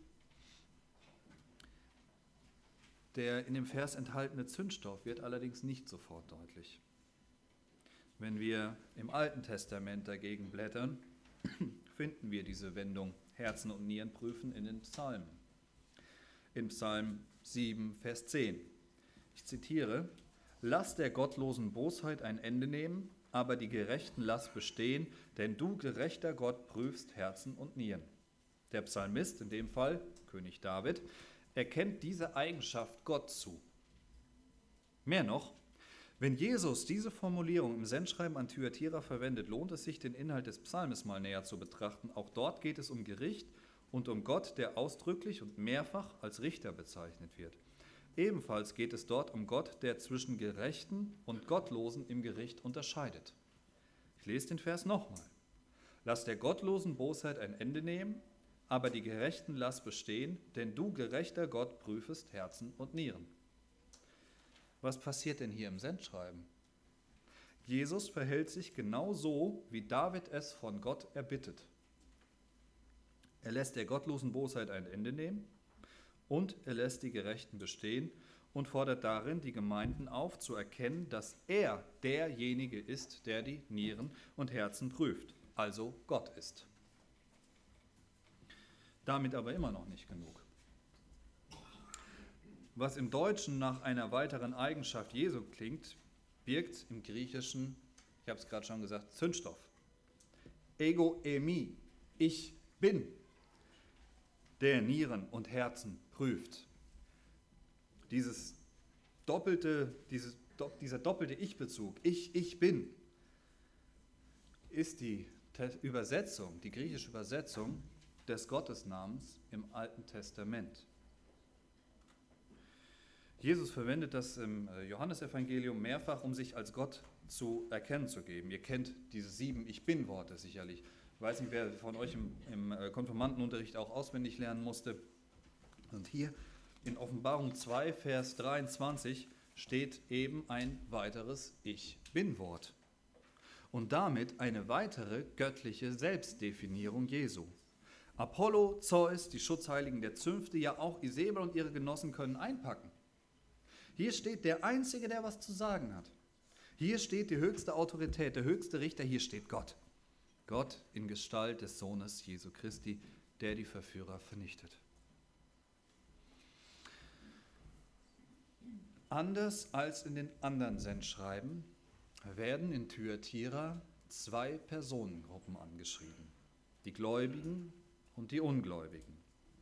Der in dem Vers enthaltene Zündstoff wird allerdings nicht sofort deutlich. Wenn wir im Alten Testament dagegen blättern, finden wir diese Wendung Herzen und Nieren prüfen in den Psalmen. In Psalm sieben, Vers zehn. Ich zitiere: Lass der gottlosen Bosheit ein Ende nehmen, aber die Gerechten lass bestehen, denn du, gerechter Gott, prüfst Herzen und Nieren. Der Psalmist, in dem Fall König David, erkennt diese Eigenschaft Gott zu. Mehr noch, wenn Jesus diese Formulierung im Sendschreiben an Thyatira verwendet, lohnt es sich, den Inhalt des Psalmes mal näher zu betrachten. Auch dort geht es um Gericht und um Gott, der ausdrücklich und mehrfach als Richter bezeichnet wird. Ebenfalls geht es dort um Gott, der zwischen Gerechten und Gottlosen im Gericht unterscheidet. Ich lese den Vers nochmal. Lass der gottlosen Bosheit ein Ende nehmen, aber die Gerechten lass bestehen, denn du, gerechter Gott, prüfest Herzen und Nieren. Was passiert denn hier im Sendschreiben? Jesus verhält sich genau so, wie David es von Gott erbittet. Er lässt der gottlosen Bosheit ein Ende nehmen und er lässt die Gerechten bestehen und fordert darin die Gemeinden auf, zu erkennen, dass er derjenige ist, der die Nieren und Herzen prüft, also Gott ist. Damit aber immer noch nicht genug. Was im Deutschen nach einer weiteren Eigenschaft Jesu klingt, birgt im Griechischen, ich habe es gerade schon gesagt, Zündstoff. Ego eimi, ich bin, der Nieren und Herzen prüft. Dieses doppelte, dieses, dieser doppelte Ich-Bezug, ich, ich bin, ist die Übersetzung, die griechische Übersetzung des Gottesnamens im Alten Testament. Jesus verwendet das im Johannesevangelium mehrfach, um sich als Gott zu erkennen zu geben. Ihr kennt diese sieben Ich-Bin-Worte sicherlich. Ich weiß nicht, wer von euch im, im Konfirmandenunterricht auch auswendig lernen musste. Und hier in Offenbarung zwei, Vers dreiundzwanzig steht eben ein weiteres Ich-Bin-Wort. Und damit eine weitere göttliche Selbstdefinierung Jesu. Apollo, Zeus, die Schutzheiligen der Zünfte, ja auch Isabel und ihre Genossen können einpacken. Hier steht der Einzige, der was zu sagen hat. Hier steht die höchste Autorität, der höchste Richter, hier steht Gott. Gott in Gestalt des Sohnes Jesu Christi, der die Verführer vernichtet. Anders als in den anderen Sendschreiben werden in Thyatira zwei Personengruppen angeschrieben. Die Gläubigen und die Ungläubigen.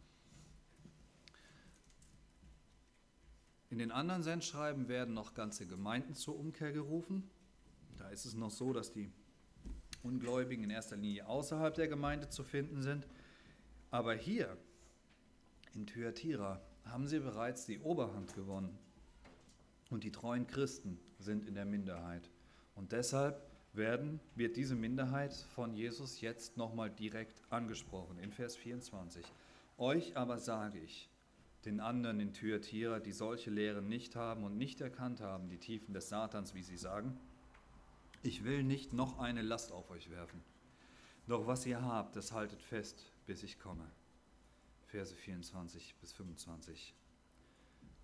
In den anderen Sendschreiben werden noch ganze Gemeinden zur Umkehr gerufen. Da ist es noch so, dass die Ungläubigen in erster Linie außerhalb der Gemeinde zu finden sind. Aber hier in Thyatira haben sie bereits die Oberhand gewonnen. Und die treuen Christen sind in der Minderheit. Und deshalb werden, wird diese Minderheit von Jesus jetzt nochmal direkt angesprochen in Vers vierundzwanzig. Euch aber sage ich, den anderen in Thyatira, die solche Lehren nicht haben und nicht erkannt haben, die Tiefen des Satans, wie sie sagen, ich will nicht noch eine Last auf euch werfen. Doch was ihr habt, das haltet fest, bis ich komme. Verse vierundzwanzig bis fünfundzwanzig.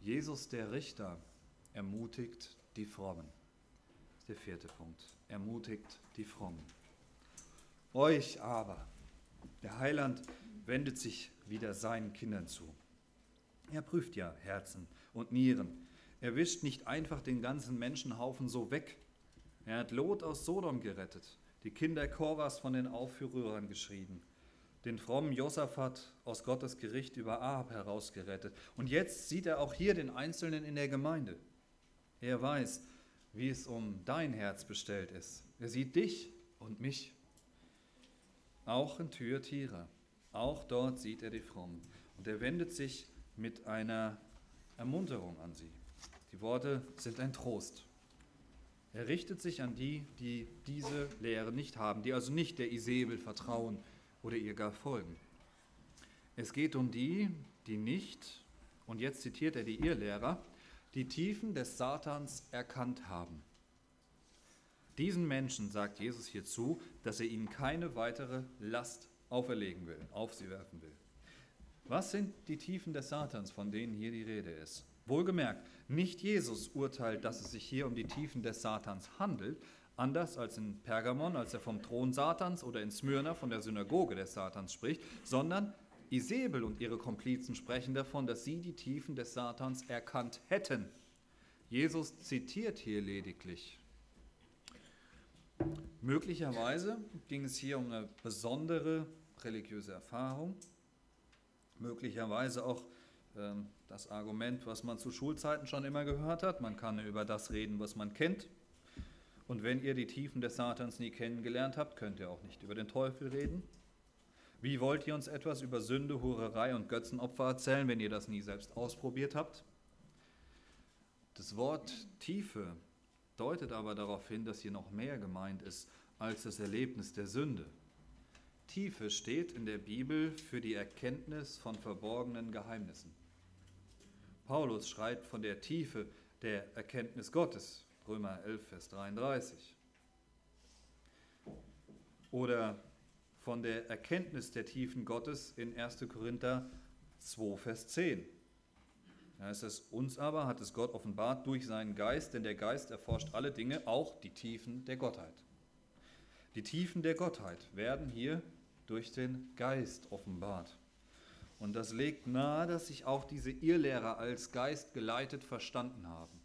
Jesus der Richter ermutigt die Frommen. Das ist der vierte Punkt. Ermutigt die Frommen. Euch aber, der Heiland wendet sich wieder seinen Kindern zu. Er prüft ja Herzen und Nieren. Er wischt nicht einfach den ganzen Menschenhaufen so weg. Er hat Lot aus Sodom gerettet, die Kinder Korahs von den Aufrührern geschrieben, den frommen Josaphat aus Gottes Gericht über Ahab herausgerettet. Und jetzt sieht er auch hier den Einzelnen in der Gemeinde. Er weiß, wie es um dein Herz bestellt ist. Er sieht dich und mich. Auch in Thyatira, auch dort sieht er die Frommen. Und er wendet sich mit einer Ermunterung an sie. Die Worte sind ein Trost. Er richtet sich an die, die diese Lehre nicht haben, die also nicht der Isabel vertrauen oder ihr gar folgen. Es geht um die, die nicht, und jetzt zitiert er die Irrlehrer, die Tiefen des Satans erkannt haben. Diesen Menschen sagt Jesus hierzu, dass er ihnen keine weitere Last auferlegen will, auf sie werfen will. Was sind die Tiefen des Satans, von denen hier die Rede ist? Wohlgemerkt, nicht Jesus urteilt, dass es sich hier um die Tiefen des Satans handelt, anders als in Pergamon, als er vom Thron Satans, oder in Smyrna von der Synagoge des Satans spricht, sondern Isabel und ihre Komplizen sprechen davon, dass sie die Tiefen des Satans erkannt hätten. Jesus zitiert hier lediglich. Möglicherweise ging es hier um eine besondere religiöse Erfahrung, möglicherweise auch ähm, das Argument, was man zu Schulzeiten schon immer gehört hat, man kann über das reden, was man kennt. Und wenn ihr die Tiefen des Satans nie kennengelernt habt, könnt ihr auch nicht über den Teufel reden. Wie wollt ihr uns etwas über Sünde, Hurerei und Götzenopfer erzählen, wenn ihr das nie selbst ausprobiert habt? Das Wort Tiefe deutet aber darauf hin, dass hier noch mehr gemeint ist als das Erlebnis der Sünde. Tiefe steht in der Bibel für die Erkenntnis von verborgenen Geheimnissen. Paulus schreibt von der Tiefe der Erkenntnis Gottes, Römer elf, Vers dreiunddreißig. Oder von der Erkenntnis der Tiefen Gottes in erster Korinther zwei, Vers zehn. Da heißt es, uns aber hat es Gott offenbart durch seinen Geist, denn der Geist erforscht alle Dinge, auch die Tiefen der Gottheit. Die Tiefen der Gottheit werden hier durch den Geist offenbart. Und das legt nahe, dass sich auch diese Irrlehrer als Geist geleitet verstanden haben.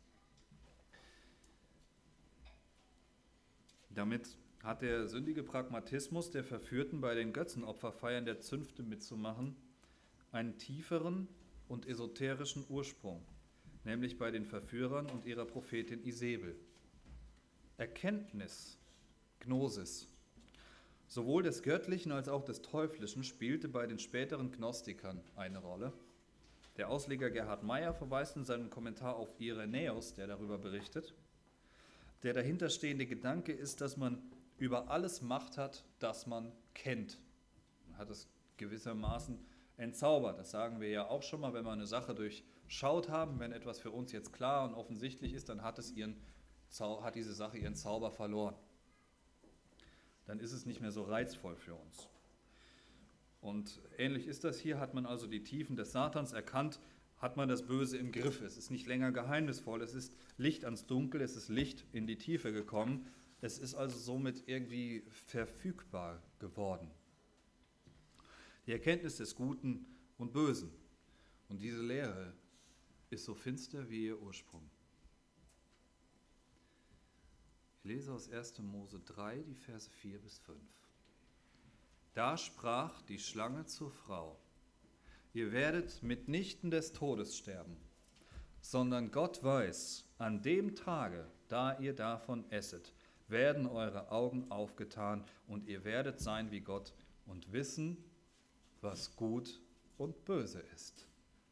Damit hat der sündige Pragmatismus der Verführten bei den Götzenopferfeiern der Zünfte mitzumachen einen tieferen und esoterischen Ursprung, nämlich bei den Verführern und ihrer Prophetin Isabel. Erkenntnis, Gnosis, sowohl des Göttlichen als auch des Teuflischen spielte bei den späteren Gnostikern eine Rolle. Der Ausleger Gerhard Meyer verweist in seinem Kommentar auf Irenäus, der darüber berichtet. Der dahinterstehende Gedanke ist, dass man über alles Macht hat, das man kennt. Man hat es gewissermaßen entzaubert. Das sagen wir ja auch schon mal, wenn wir eine Sache durchschaut haben. Wenn etwas für uns jetzt klar und offensichtlich ist, dann hat, es ihren, hat diese Sache ihren Zauber verloren. Dann ist es nicht mehr so reizvoll für uns. Und ähnlich ist das hier, hat man also die Tiefen des Satans erkannt, hat man das Böse im Griff. Es ist nicht länger geheimnisvoll, es ist Licht ans Dunkel, es ist Licht in die Tiefe gekommen. Es ist also somit irgendwie verfügbar geworden. Die Erkenntnis des Guten und Bösen. Und diese Lehre ist so finster wie ihr Ursprung. Ich lese aus erster Mose drei, die Verse vier bis fünf. Da sprach die Schlange zur Frau: Ihr werdet mitnichten des Todes sterben, sondern Gott weiß, an dem Tage, da ihr davon esset, werden eure Augen aufgetan und ihr werdet sein wie Gott und wissen, was gut und böse ist.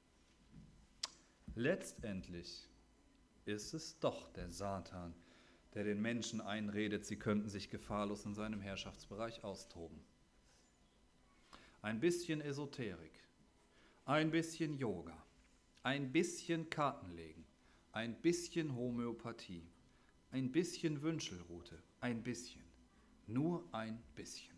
Letztendlich ist es doch der Satan, der den Menschen einredet, sie könnten sich gefahrlos in seinem Herrschaftsbereich austoben. Ein bisschen Esoterik, ein bisschen Yoga, ein bisschen Kartenlegen, ein bisschen Homöopathie, ein bisschen Wünschelrute, ein bisschen, nur ein bisschen.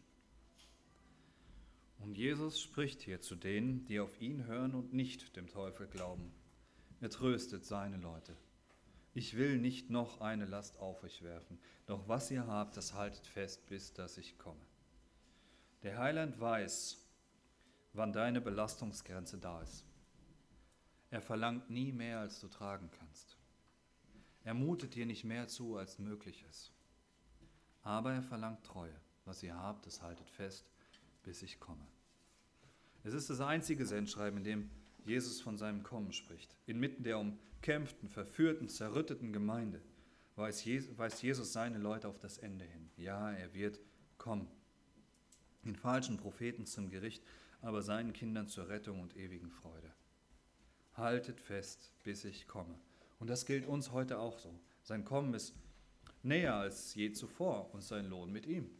Und Jesus spricht hier zu denen, die auf ihn hören und nicht dem Teufel glauben. Er tröstet seine Leute. Ich will nicht noch eine Last auf euch werfen, doch was ihr habt, das haltet fest, bis dass ich komme. Der Heiland weiß, wann deine Belastungsgrenze da ist. Er verlangt nie mehr, als du tragen kannst. Er mutet dir nicht mehr zu, als möglich ist. Aber er verlangt Treue. Was ihr habt, das haltet fest, bis ich komme. Es ist das einzige Sendschreiben, in dem Jesus von seinem Kommen spricht. Inmitten der umkämpften, verführten, zerrütteten Gemeinde weist Jesus seine Leute auf das Ende hin. Ja, er wird kommen. Den falschen Propheten zum Gericht, aber seinen Kindern zur Rettung und ewigen Freude. Haltet fest, bis ich komme. Und das gilt uns heute auch so. Sein Kommen ist näher als je zuvor und sein Lohn mit ihm.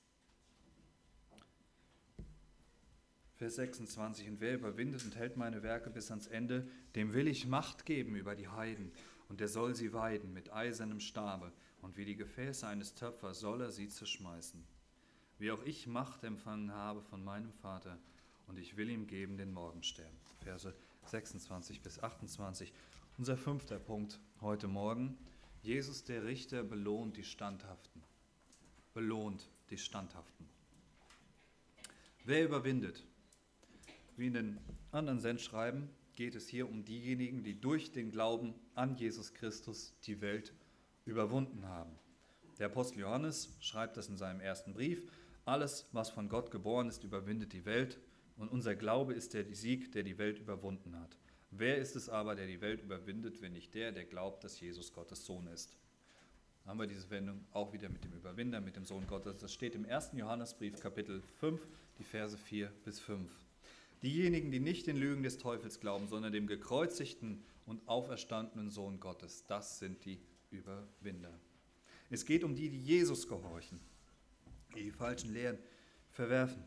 Vers sechsundzwanzig, und wer überwindet und hält meine Werke bis ans Ende, dem will ich Macht geben über die Heiden, und der soll sie weiden mit eisernem Stabe, und wie die Gefäße eines Töpfers soll er sie zerschmeißen. Wie auch ich Macht empfangen habe von meinem Vater, und ich will ihm geben den Morgenstern. Verse sechsundzwanzig bis achtundzwanzig. Unser fünfter Punkt heute Morgen. Jesus, der Richter, belohnt die Standhaften. Belohnt die Standhaften. Wer überwindet? Wie in den anderen Sendschreiben geht es hier um diejenigen, die durch den Glauben an Jesus Christus die Welt überwunden haben. Der Apostel Johannes schreibt das in seinem ersten Brief. Alles, was von Gott geboren ist, überwindet die Welt. Und unser Glaube ist der Sieg, der die Welt überwunden hat. Wer ist es aber, der die Welt überwindet, wenn nicht der, der glaubt, dass Jesus Gottes Sohn ist? Da haben wir diese Wendung auch wieder mit dem Überwinder, mit dem Sohn Gottes. Das steht im ersten Johannesbrief, Kapitel fünf, die Verse vier bis fünf. Diejenigen, die nicht den Lügen des Teufels glauben, sondern dem gekreuzigten und auferstandenen Sohn Gottes, das sind die Überwinder. Es geht um die, die Jesus gehorchen, die die falschen Lehren verwerfen.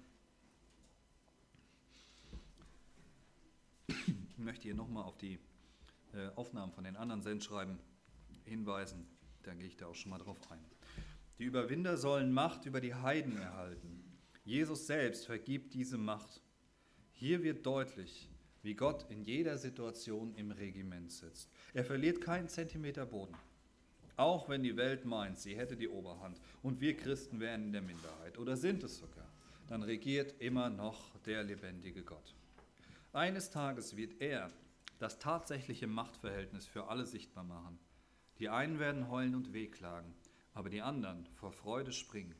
Ich möchte hier nochmal auf die äh, Aufnahmen von den anderen Sendschreiben hinweisen. Da gehe ich da auch schon mal drauf ein. Die Überwinder sollen Macht über die Heiden erhalten. Jesus selbst vergibt diese Macht. Hier wird deutlich, wie Gott in jeder Situation im Regiment sitzt. Er verliert keinen Zentimeter Boden. Auch wenn die Welt meint, sie hätte die Oberhand und wir Christen wären in der Minderheit oder sind es sogar, dann regiert immer noch der lebendige Gott. Eines Tages wird er das tatsächliche Machtverhältnis für alle sichtbar machen. Die einen werden heulen und wehklagen, aber die anderen vor Freude springen.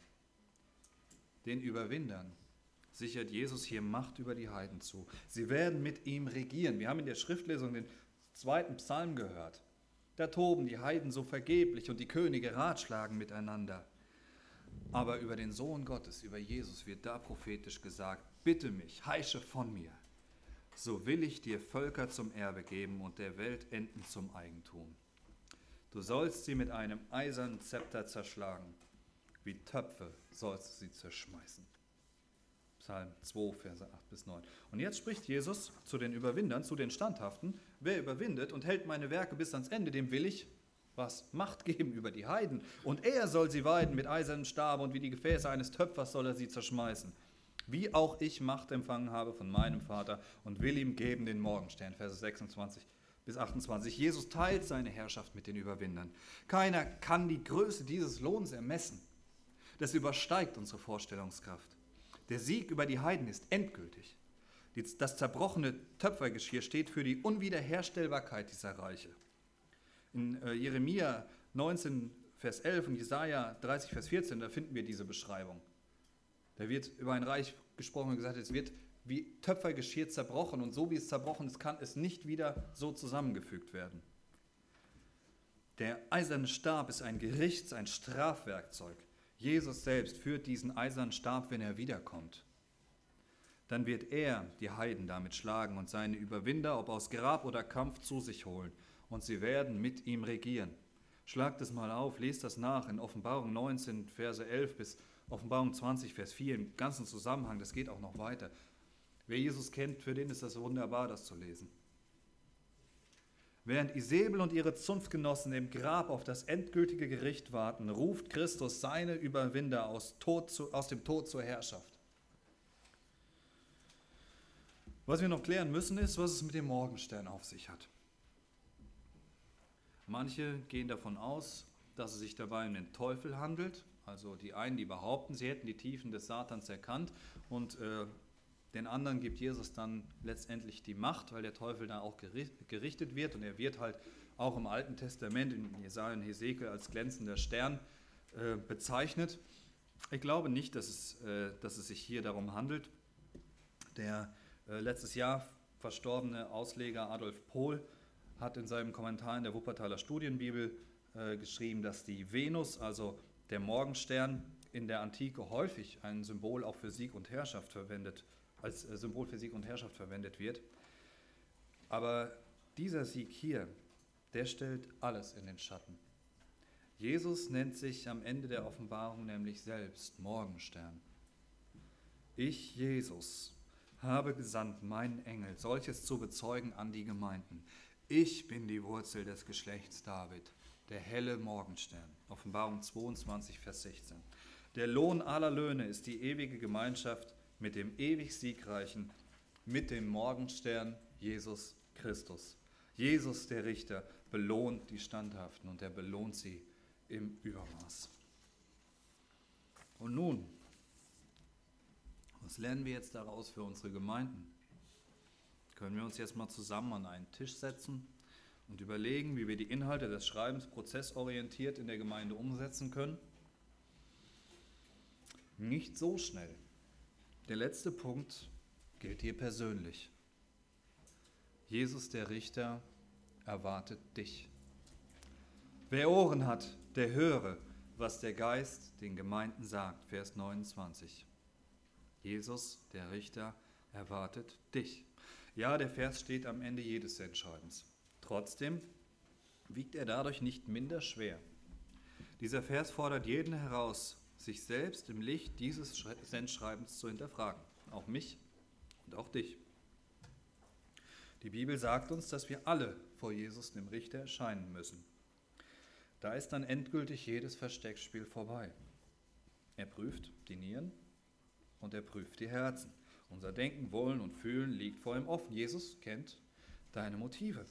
Den Überwindern sichert Jesus hier Macht über die Heiden zu. Sie werden mit ihm regieren. Wir haben in der Schriftlesung den zweiten Psalm gehört. Da toben die Heiden so vergeblich und die Könige ratschlagen miteinander. Aber über den Sohn Gottes, über Jesus, wird da prophetisch gesagt: Bitte mich, heische von mir. So will ich dir Völker zum Erbe geben und der Welt Enden zum Eigentum. Du sollst sie mit einem eisernen Zepter zerschlagen. Wie Töpfe sollst du sie zerschmeißen. Psalm zwei, Verse acht bis neun. Und jetzt spricht Jesus zu den Überwindern, zu den Standhaften. Wer überwindet und hält meine Werke bis ans Ende, dem will ich was? Macht geben über die Heiden. Und er soll sie weiden mit eisernem Stab und wie die Gefäße eines Töpfers soll er sie zerschmeißen. Wie auch ich Macht empfangen habe von meinem Vater und will ihm geben den Morgenstern. Verse sechsundzwanzig bis achtundzwanzig. Jesus teilt seine Herrschaft mit den Überwindern. Keiner kann die Größe dieses Lohns ermessen. Das übersteigt unsere Vorstellungskraft. Der Sieg über die Heiden ist endgültig. Das zerbrochene Töpfergeschirr steht für die Unwiederherstellbarkeit dieser Reiche. In Jeremia neunzehn, Vers elf und Jesaja dreißig, Vers vierzehn, da finden wir diese Beschreibung. Da wird über ein Reich gesprochen und gesagt, es wird wie Töpfergeschirr zerbrochen und so wie es zerbrochen ist, kann es nicht wieder so zusammengefügt werden. Der eiserne Stab ist ein Gerichts-, ein Strafwerkzeug. Jesus selbst führt diesen eisernen Stab, wenn er wiederkommt. Dann wird er die Heiden damit schlagen und seine Überwinder, ob aus Grab oder Kampf, zu sich holen. Und sie werden mit ihm regieren. Schlagt es mal auf, lest das nach in Offenbarung neunzehn, Verse elf bis Offenbarung zwanzig, Vers vier, im ganzen Zusammenhang, das geht auch noch weiter. Wer Jesus kennt, für den ist das wunderbar, das zu lesen. Während Isebel und ihre Zunftgenossen im Grab auf das endgültige Gericht warten, ruft Christus seine Überwinder aus, Tod zu, aus dem Tod zur Herrschaft. Was wir noch klären müssen, ist, was es mit dem Morgenstern auf sich hat. Manche gehen davon aus, dass es sich dabei um den Teufel handelt. Also die einen, die behaupten, sie hätten die Tiefen des Satans erkannt, und äh, den anderen gibt Jesus dann letztendlich die Macht, weil der Teufel da auch gerichtet wird, und er wird halt auch im Alten Testament in Jesaja und Hesekiel als glänzender Stern äh, bezeichnet. Ich glaube nicht, dass es, äh, dass es sich hier darum handelt. Der äh, letztes Jahr verstorbene Ausleger Adolf Pohl hat in seinem Kommentar in der Wuppertaler Studienbibel äh, geschrieben, dass die Venus, also der Morgenstern, in der Antike häufig ein Symbol auch für Sieg und Herrschaft verwendet, als äh, Symbol für Sieg und Herrschaft verwendet wird. Aber dieser Sieg hier, der stellt alles in den Schatten. Jesus nennt sich am Ende der Offenbarung nämlich selbst Morgenstern. Ich, Jesus, habe gesandt meinen Engel, solches zu bezeugen an die Gemeinden. Ich bin die Wurzel des Geschlechts David, der helle Morgenstern. Offenbarung zweiundzwanzig, Vers sechzehn. Der Lohn aller Löhne ist die ewige Gemeinschaft mit dem ewig Siegreichen, mit dem Morgenstern Jesus Christus. Jesus, der Richter, belohnt die Standhaften, und er belohnt sie im Übermaß. Und nun, was lernen wir jetzt daraus für unsere Gemeinden? Können wir uns jetzt mal zusammen an einen Tisch setzen und überlegen, wie wir die Inhalte des Schreibens prozessorientiert in der Gemeinde umsetzen können? Nicht so schnell. Der letzte Punkt gilt hier persönlich. Jesus, der Richter, erwartet dich. Wer Ohren hat, der höre, was der Geist den Gemeinden sagt. Vers neunundzwanzig. Jesus, der Richter, erwartet dich. Ja, der Vers steht am Ende jedes Sendschreibens. Trotzdem wiegt er dadurch nicht minder schwer. Dieser Vers fordert jeden heraus, sich selbst im Licht dieses Sendschreibens zu hinterfragen. Auch mich und auch dich. Die Bibel sagt uns, dass wir alle vor Jesus, dem Richter, erscheinen müssen. Da ist dann endgültig jedes Versteckspiel vorbei. Er prüft die Nieren und er prüft die Herzen. Unser Denken, Wollen und Fühlen liegt vor ihm offen. Jesus kennt deine Motive.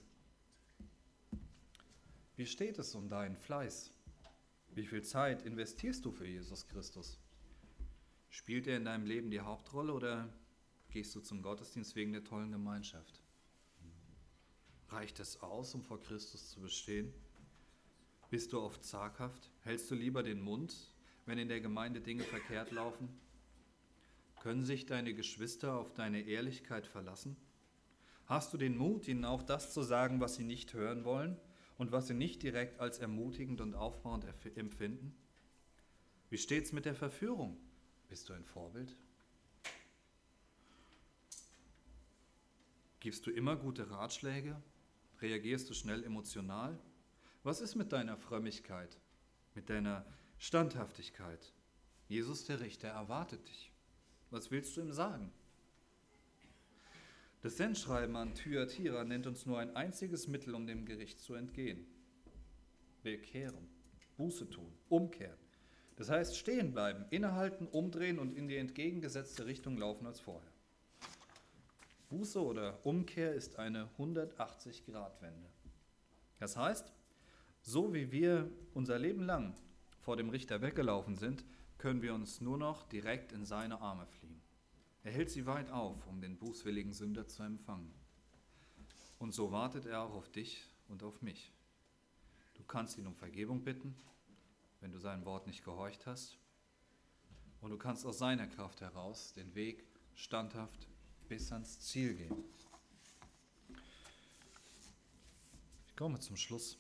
Wie steht es um deinen Fleiß? Wie viel Zeit investierst du für Jesus Christus? Spielt er in deinem Leben die Hauptrolle oder gehst du zum Gottesdienst wegen der tollen Gemeinschaft? Reicht es aus, um vor Christus zu bestehen? Bist du oft zaghaft? Hältst du lieber den Mund, wenn in der Gemeinde Dinge verkehrt laufen? Können sich deine Geschwister auf deine Ehrlichkeit verlassen? Hast du den Mut, ihnen auch das zu sagen, was sie nicht hören wollen und was sie nicht direkt als ermutigend und aufbauend empfinden? Wie steht's mit der Verführung? Bist du ein Vorbild? Gibst du immer gute Ratschläge? Reagierst du schnell emotional? Was ist mit deiner Frömmigkeit, mit deiner Standhaftigkeit? Jesus, der Richter, erwartet dich. Was willst du ihm sagen? Das Sendschreiben an Thyatira nennt uns nur ein einziges Mittel, um dem Gericht zu entgehen. Bekehren, Buße tun, umkehren. Das heißt, stehen bleiben, innehalten, umdrehen und in die entgegengesetzte Richtung laufen als vorher. Buße oder Umkehr ist eine hundertachtzig-Grad-Wende. Das heißt, so wie wir unser Leben lang vor dem Richter weggelaufen sind, können wir uns nur noch direkt in seine Arme fliehen. Er hält sie weit auf, um den bußwilligen Sünder zu empfangen. Und so wartet er auch auf dich und auf mich. Du kannst ihn um Vergebung bitten, wenn du sein Wort nicht gehorcht hast. Und du kannst aus seiner Kraft heraus den Weg standhaft bis ans Ziel gehen. Ich komme zum Schluss.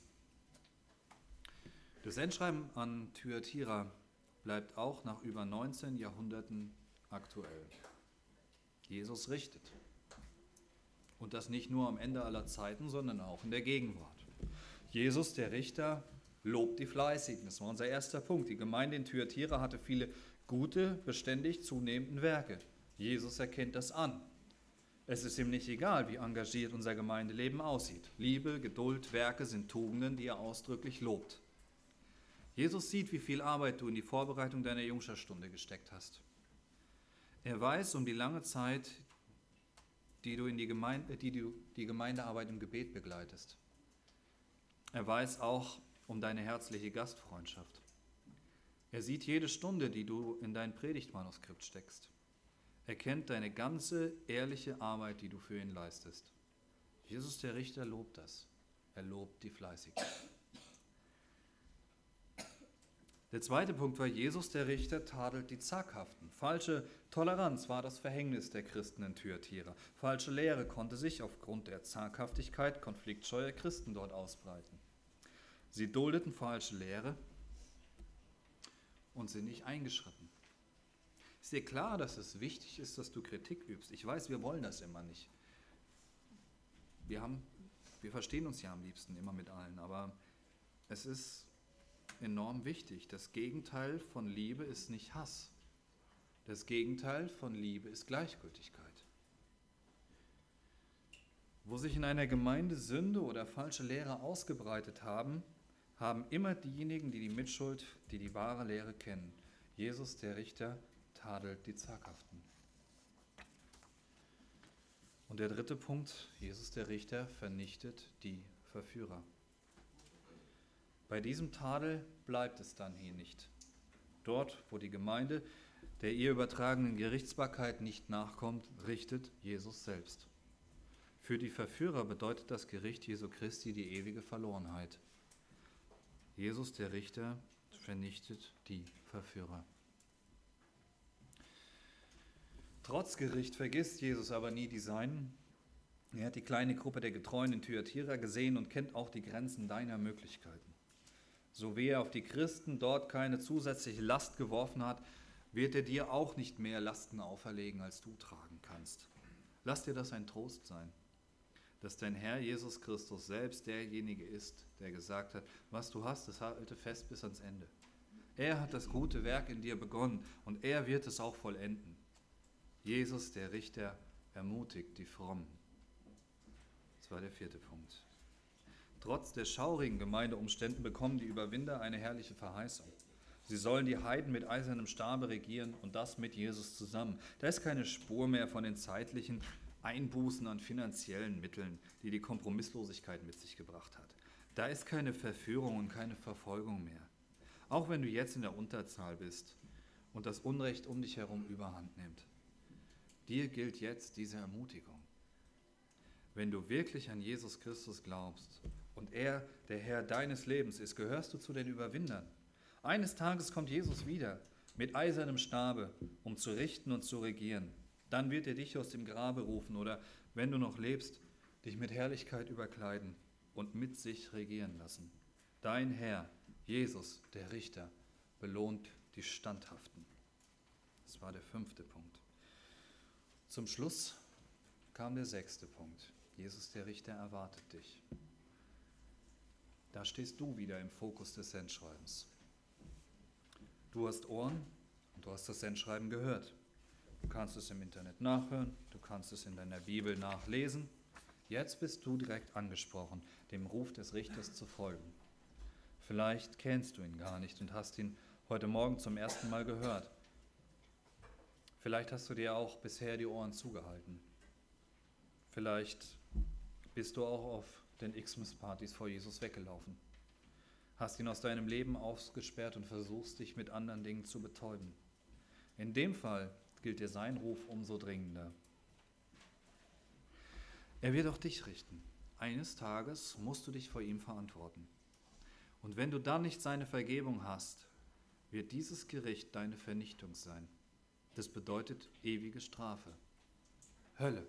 Das Sendschreiben an Thyatira bleibt auch nach über neunzehn Jahrhunderten aktuell. Jesus richtet. Und das nicht nur am Ende aller Zeiten, sondern auch in der Gegenwart. Jesus, der Richter, lobt die Fleißigen. Das war unser erster Punkt. Die Gemeinde in Thyatira hatte viele gute, beständig zunehmenden Werke. Jesus erkennt das an. Es ist ihm nicht egal, wie engagiert unser Gemeindeleben aussieht. Liebe, Geduld, Werke sind Tugenden, die er ausdrücklich lobt. Jesus sieht, wie viel Arbeit du in die Vorbereitung deiner Jungscherstunde gesteckt hast. Er weiß um die lange Zeit, die du in die Gemeinde, die du die Gemeindearbeit im Gebet begleitest. Er weiß auch um deine herzliche Gastfreundschaft. Er sieht jede Stunde, die du in dein Predigtmanuskript steckst. Er kennt deine ganze ehrliche Arbeit, die du für ihn leistest. Jesus der Richter lobt das. Er lobt die Fleißigen. Der zweite Punkt war, Jesus der Richter tadelt die Zaghaften. Falsche Toleranz war das Verhängnis der Christen in Thyatira. Falsche Lehre konnte sich aufgrund der Zaghaftigkeit konfliktscheuer Christen dort ausbreiten. Sie duldeten falsche Lehre und sind nicht eingeschritten. Ist dir klar, dass es wichtig ist, dass du Kritik übst? Ich weiß, wir wollen das immer nicht. Wir haben, wir verstehen uns ja am liebsten immer mit allen, aber es ist enorm wichtig. Das Gegenteil von Liebe ist nicht Hass. Das Gegenteil von Liebe ist Gleichgültigkeit. Wo sich in einer Gemeinde Sünde oder falsche Lehre ausgebreitet haben, haben immer diejenigen, die die Mitschuld, die die wahre Lehre kennen. Jesus, der Richter, tadelt die Zaghaften. Und der dritte Punkt, Jesus, der Richter, vernichtet die Verführer. Bei diesem Tadel bleibt es dann hier nicht. Dort, wo die Gemeinde der ihr übertragenen Gerichtsbarkeit nicht nachkommt, richtet Jesus selbst. Für die Verführer bedeutet das Gericht Jesu Christi die ewige Verlorenheit. Jesus, der Richter, vernichtet die Verführer. Trotz Gericht vergisst Jesus aber nie die Seinen. Er hat die kleine Gruppe der Getreuen in Thyatira gesehen und kennt auch die Grenzen deiner Möglichkeiten. So wie er auf die Christen dort keine zusätzliche Last geworfen hat, wird er dir auch nicht mehr Lasten auferlegen, als du tragen kannst. Lass dir das ein Trost sein, dass dein Herr Jesus Christus selbst derjenige ist, der gesagt hat, was du hast, das halte fest bis ans Ende. Er hat das gute Werk in dir begonnen und er wird es auch vollenden. Jesus, der Richter, ermutigt die Frommen. Das war der vierte Punkt. Trotz der schaurigen Gemeindeumständen bekommen die Überwinder eine herrliche Verheißung. Sie sollen die Heiden mit eisernem Stabe regieren und das mit Jesus zusammen. Da ist keine Spur mehr von den zeitlichen Einbußen an finanziellen Mitteln, die die Kompromisslosigkeit mit sich gebracht hat. Da ist keine Verführung und keine Verfolgung mehr. Auch wenn du jetzt in der Unterzahl bist und das Unrecht um dich herum überhand nimmt. Dir gilt jetzt diese Ermutigung. Wenn du wirklich an Jesus Christus glaubst und er der Herr deines Lebens ist, gehörst du zu den Überwindern. Eines Tages kommt Jesus wieder mit eisernem Stabe, um zu richten und zu regieren. Dann wird er dich aus dem Grabe rufen oder, wenn du noch lebst, dich mit Herrlichkeit überkleiden und mit sich regieren lassen. Dein Herr, Jesus, der Richter, belohnt die Standhaften. Das war der fünfte Punkt. Zum Schluss kam der sechste Punkt. Jesus, der Richter, erwartet dich. Da stehst du wieder im Fokus des Sendschreibens. Du hast Ohren und du hast das Sendschreiben gehört. Du kannst es im Internet nachhören, du kannst es in deiner Bibel nachlesen. Jetzt bist du direkt angesprochen, dem Ruf des Richters zu folgen. Vielleicht kennst du ihn gar nicht und hast ihn heute Morgen zum ersten Mal gehört. Vielleicht hast du dir auch bisher die Ohren zugehalten. Vielleicht bist du auch auf den Xmas-Partys vor Jesus weggelaufen. Hast ihn aus deinem Leben ausgesperrt und versuchst, dich mit anderen Dingen zu betäuben. In dem Fall gilt dir sein Ruf umso dringender. Er wird auch dich richten. Eines Tages musst du dich vor ihm verantworten. Und wenn du dann nicht seine Vergebung hast, wird dieses Gericht deine Vernichtung sein. Das bedeutet ewige Strafe. Hölle.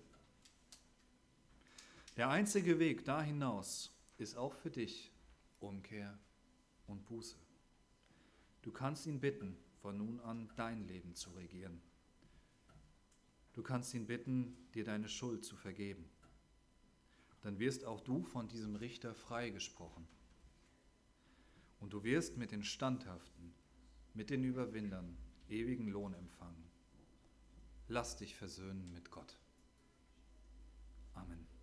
Der einzige Weg da hinaus ist auch für dich Umkehr und Buße. Du kannst ihn bitten, von nun an dein Leben zu regieren. Du kannst ihn bitten, dir deine Schuld zu vergeben. Dann wirst auch du von diesem Richter freigesprochen. Und du wirst mit den Standhaften, mit den Überwindern ewigen Lohn empfangen. Lass dich versöhnen mit Gott. Amen.